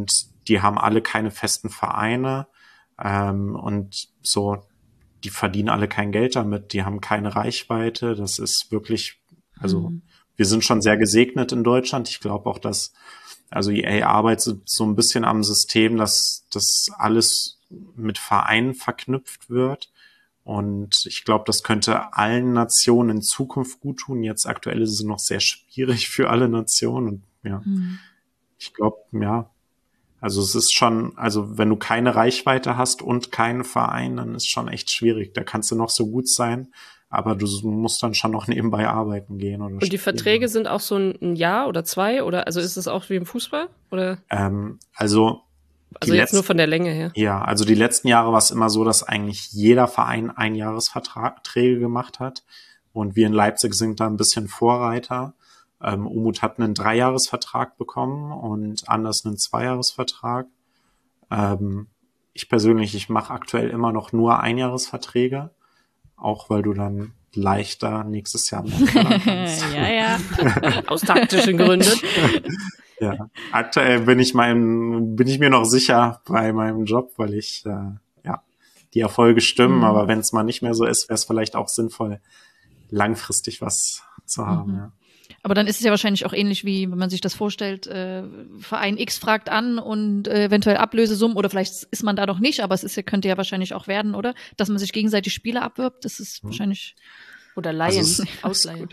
die haben alle keine festen Vereine ähm, und so, die verdienen alle kein Geld damit, die haben keine Reichweite. Das ist wirklich, also mhm. wir sind schon sehr gesegnet in Deutschland. Ich glaube auch, dass also E A arbeitet so ein bisschen am System, dass das alles mit Vereinen verknüpft wird. Und ich glaube, das könnte allen Nationen in Zukunft gut tun. Jetzt aktuell ist es noch sehr schwierig für alle Nationen. Und ja, mhm. ich glaube, ja, also es ist schon, also wenn du keine Reichweite hast und keinen Verein, dann ist schon echt schwierig. Da kannst du noch so gut sein, aber du musst dann schon noch nebenbei arbeiten gehen. Oder und die spielen. Verträge sind auch so ein Jahr oder zwei? Oder also ist es auch wie im Fußball? Oder? Ähm, also Also jetzt nur von der Länge her. Ja, also die letzten Jahre war es immer so, dass eigentlich jeder Verein Einjahresverträge gemacht hat. Und wir in Leipzig sind da ein bisschen Vorreiter. Ähm, Umut hat einen Dreijahresvertrag bekommen und Anders einen Zweijahresvertrag. Ähm, ich persönlich, ich mache aktuell immer noch nur Einjahresverträge, auch weil du dann leichter nächstes Jahr mehr fördern kannst. Ja, ja. Aus taktischen Gründen. Ja, aktuell bin ich meinem, bin ich mir noch sicher bei meinem Job, weil ich, äh, ja, die Erfolge stimmen, mhm. aber wenn es mal nicht mehr so ist, wäre es vielleicht auch sinnvoll, langfristig was zu haben, mhm. ja. Aber dann ist es ja wahrscheinlich auch ähnlich wie, wenn man sich das vorstellt, äh, Verein X fragt an und äh, eventuell Ablösesummen oder vielleicht ist man da noch nicht, aber es ist ja, könnte ja wahrscheinlich auch werden, oder? Dass man sich gegenseitig Spieler abwirbt, das ist mhm. wahrscheinlich oder Laien, also ausleihen.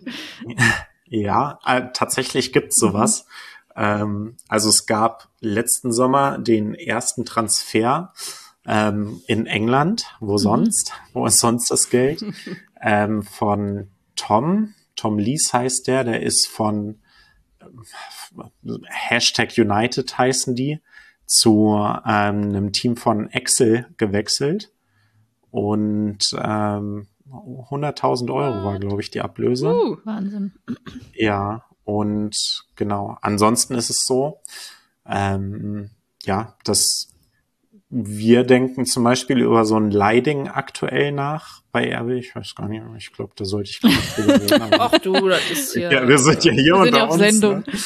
Ja, äh, tatsächlich gibt's sowas. Mhm. Ähm, also es gab letzten Sommer den ersten Transfer ähm, in England, wo mhm. sonst, wo ist sonst das Geld, ähm, von Tom, Tom Lees heißt der, der ist von äh, Hashtag United heißen die, zu ähm, einem Team von Excel gewechselt und ähm, hunderttausend Euro war, glaube ich, die Ablöse. Uh, Wahnsinn. Ja, und genau, ansonsten ist es so, ähm, ja, dass wir denken zum Beispiel über so ein Leiding aktuell nach bei R B. Ich weiß gar nicht, ich glaube, da sollte ich gar nicht drüber reden. Ach du, das ist ja... Ja, wir sind ja hier wir unter sind ja auf uns. Sendung. Ne?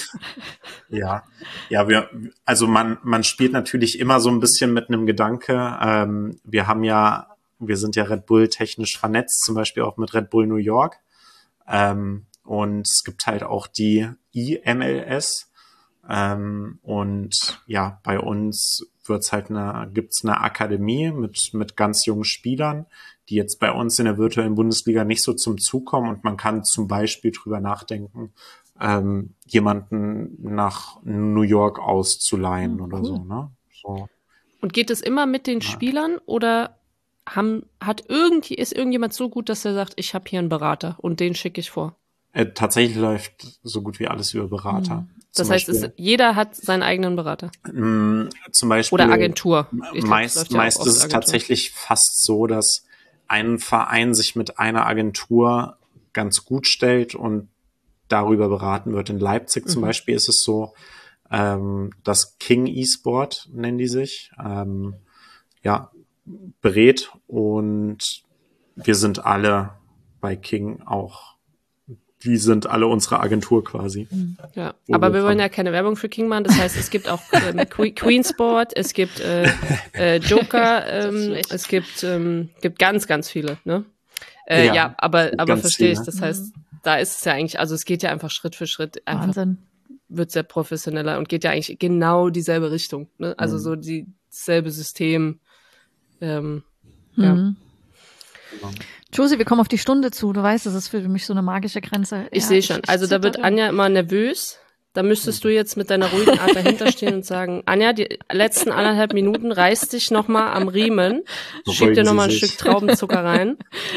Ja, ja, wir, also man, man spielt natürlich immer so ein bisschen mit einem Gedanke. Ähm, wir haben ja, wir sind ja Red Bull technisch vernetzt, zum Beispiel auch mit Red Bull New York. Ähm, und es gibt halt auch die I M L S. Ähm, und ja, bei uns wird's halt eine, gibt's eine Akademie mit, mit ganz jungen Spielern, die jetzt bei uns in der virtuellen Bundesliga nicht so zum Zug kommen und man kann zum Beispiel drüber nachdenken, ähm, jemanden nach New York auszuleihen oh, oder cool. so, ne? So. Und geht es immer mit den ja. Spielern oder haben, hat irgendwie, ist irgendjemand so gut, dass er sagt, ich habe hier einen Berater und den schicke ich vor? Äh, tatsächlich läuft so gut wie alles über Berater. Mhm. Das heißt, es, jeder hat seinen eigenen Berater? Mh, zum Beispiel. Oder Agentur. Ich meist glaub, ja meist ist es Agentur. Tatsächlich fast so, dass ein Verein sich mit einer Agentur ganz gut stellt und darüber beraten wird. In Leipzig mhm. zum Beispiel ist es so, ähm, das King eSport nennen die sich, ähm, ja, berät und wir sind alle bei King auch, die sind alle unsere Agentur quasi. Ja, aber wir wollen ja keine Werbung für King machen, das heißt, es gibt auch ähm, Queen Sport, es gibt äh, äh, Joker, ähm, es gibt ähm, gibt ganz, ganz viele, ne? Äh, ja, ja, aber aber verstehe ich, das heißt, da ist es ja eigentlich, also es geht ja einfach Schritt für Schritt, einfach Wahnsinn. Wird sehr professioneller und geht ja eigentlich genau dieselbe Richtung, ne? Also mhm. so die, dasselbe System, ähm, mhm. ja. Josie, wir kommen auf die Stunde zu. Du weißt, das ist für mich so eine magische Grenze. Ich ja, sehe schon. Ich, also da wird Anja immer nervös. Da müsstest du jetzt mit deiner ruhigen Art dahinter stehen und sagen, Anja, die letzten anderthalb Minuten reiß dich noch mal am Riemen. Schieb dir noch mal ein sich. Stück Traubenzucker rein.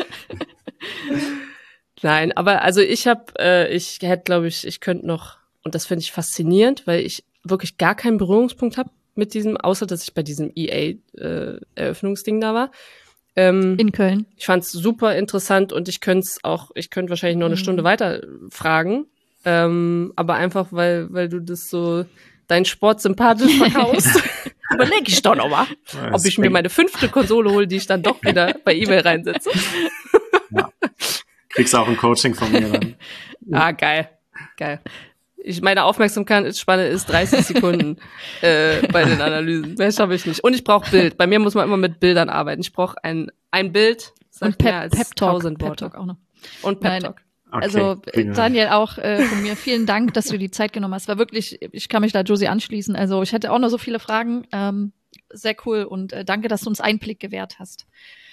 Nein, aber also ich habe, äh, ich hätte, glaube ich, ich könnte noch, und das finde ich faszinierend, weil ich wirklich gar keinen Berührungspunkt habe mit diesem, außer dass ich bei diesem E A-Eröffnungsding äh, da war. Ähm, in Köln. Ich fand's super interessant und ich könnte es auch, ich könnte wahrscheinlich noch eine mhm. Stunde weiter fragen, ähm, aber einfach, weil weil du das so, deinen Sport sympathisch verkaufst, überlege ich doch noch mal, ja, ob ich mir meine fünfte Konsole hole, die ich dann doch wieder bei eBay reinsetze. Ja. Kriegst auch ein Coaching von mir dann. Ah, geil, geil. Ich, meine Aufmerksamkeitsspanne ist dreißig Sekunden äh, bei den Analysen. Mehr schaffe ich nicht. Und ich brauche Bild. Bei mir muss man immer mit Bildern arbeiten. Ich brauche ein, ein Bild, und sagt mehr Pep, als Pep Talk, tausend Pep Worte. Talk auch noch. Und Pep Nein. Talk. Okay, Also prima. Daniel, auch äh, von mir vielen Dank, dass du die Zeit genommen hast. War wirklich, ich kann mich da Josie anschließen. Also ich hätte auch noch so viele Fragen. Ähm, sehr cool und äh, danke, dass du uns Einblick gewährt hast.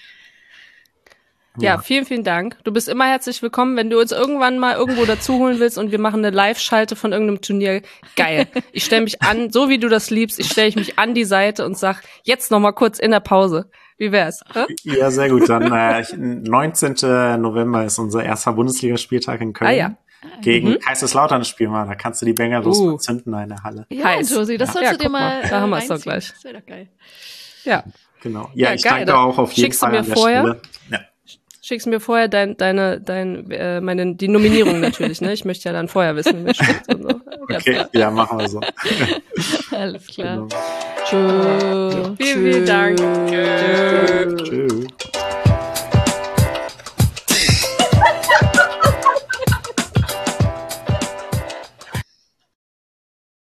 Ja, Ja. vielen, vielen Dank. Du bist immer herzlich willkommen, wenn du uns irgendwann mal irgendwo dazu holen willst und wir machen eine Live-Schalte von irgendeinem Turnier. Geil. Ich stelle mich an, so wie du das liebst, ich stelle ich mich an die Seite und sag, jetzt noch mal kurz in der Pause. Wie wär's? Hä? Ja, sehr gut. Dann äh, neunzehnten November ist unser erster Bundesligaspieltag in Köln. Ah ja. Gegen Mhm. Kaiserslautern spielen wir. Da kannst du die Bengalos Uh. mal zünden da in der Halle. Ja, Heiß. Josie, das Ja. sollst Ja, du dir guck mal. mal. Da haben äh, wir's doch reinziehen. gleich. Das wäre doch geil. Ja. Genau. Ja, Ja, ich geil. danke Dann auch auf jeden schickst du Fall mir an der vorher? Stelle. Ja. Schickst mir vorher dein, deine, dein, äh, meine, die Nominierung natürlich, ne? Ich möchte ja dann vorher wissen, wer steht und so. Ganz Okay, klar. ja, machen wir so. Alles klar. Genau. Tschö. Vielen, vielen Dank. Tschüss.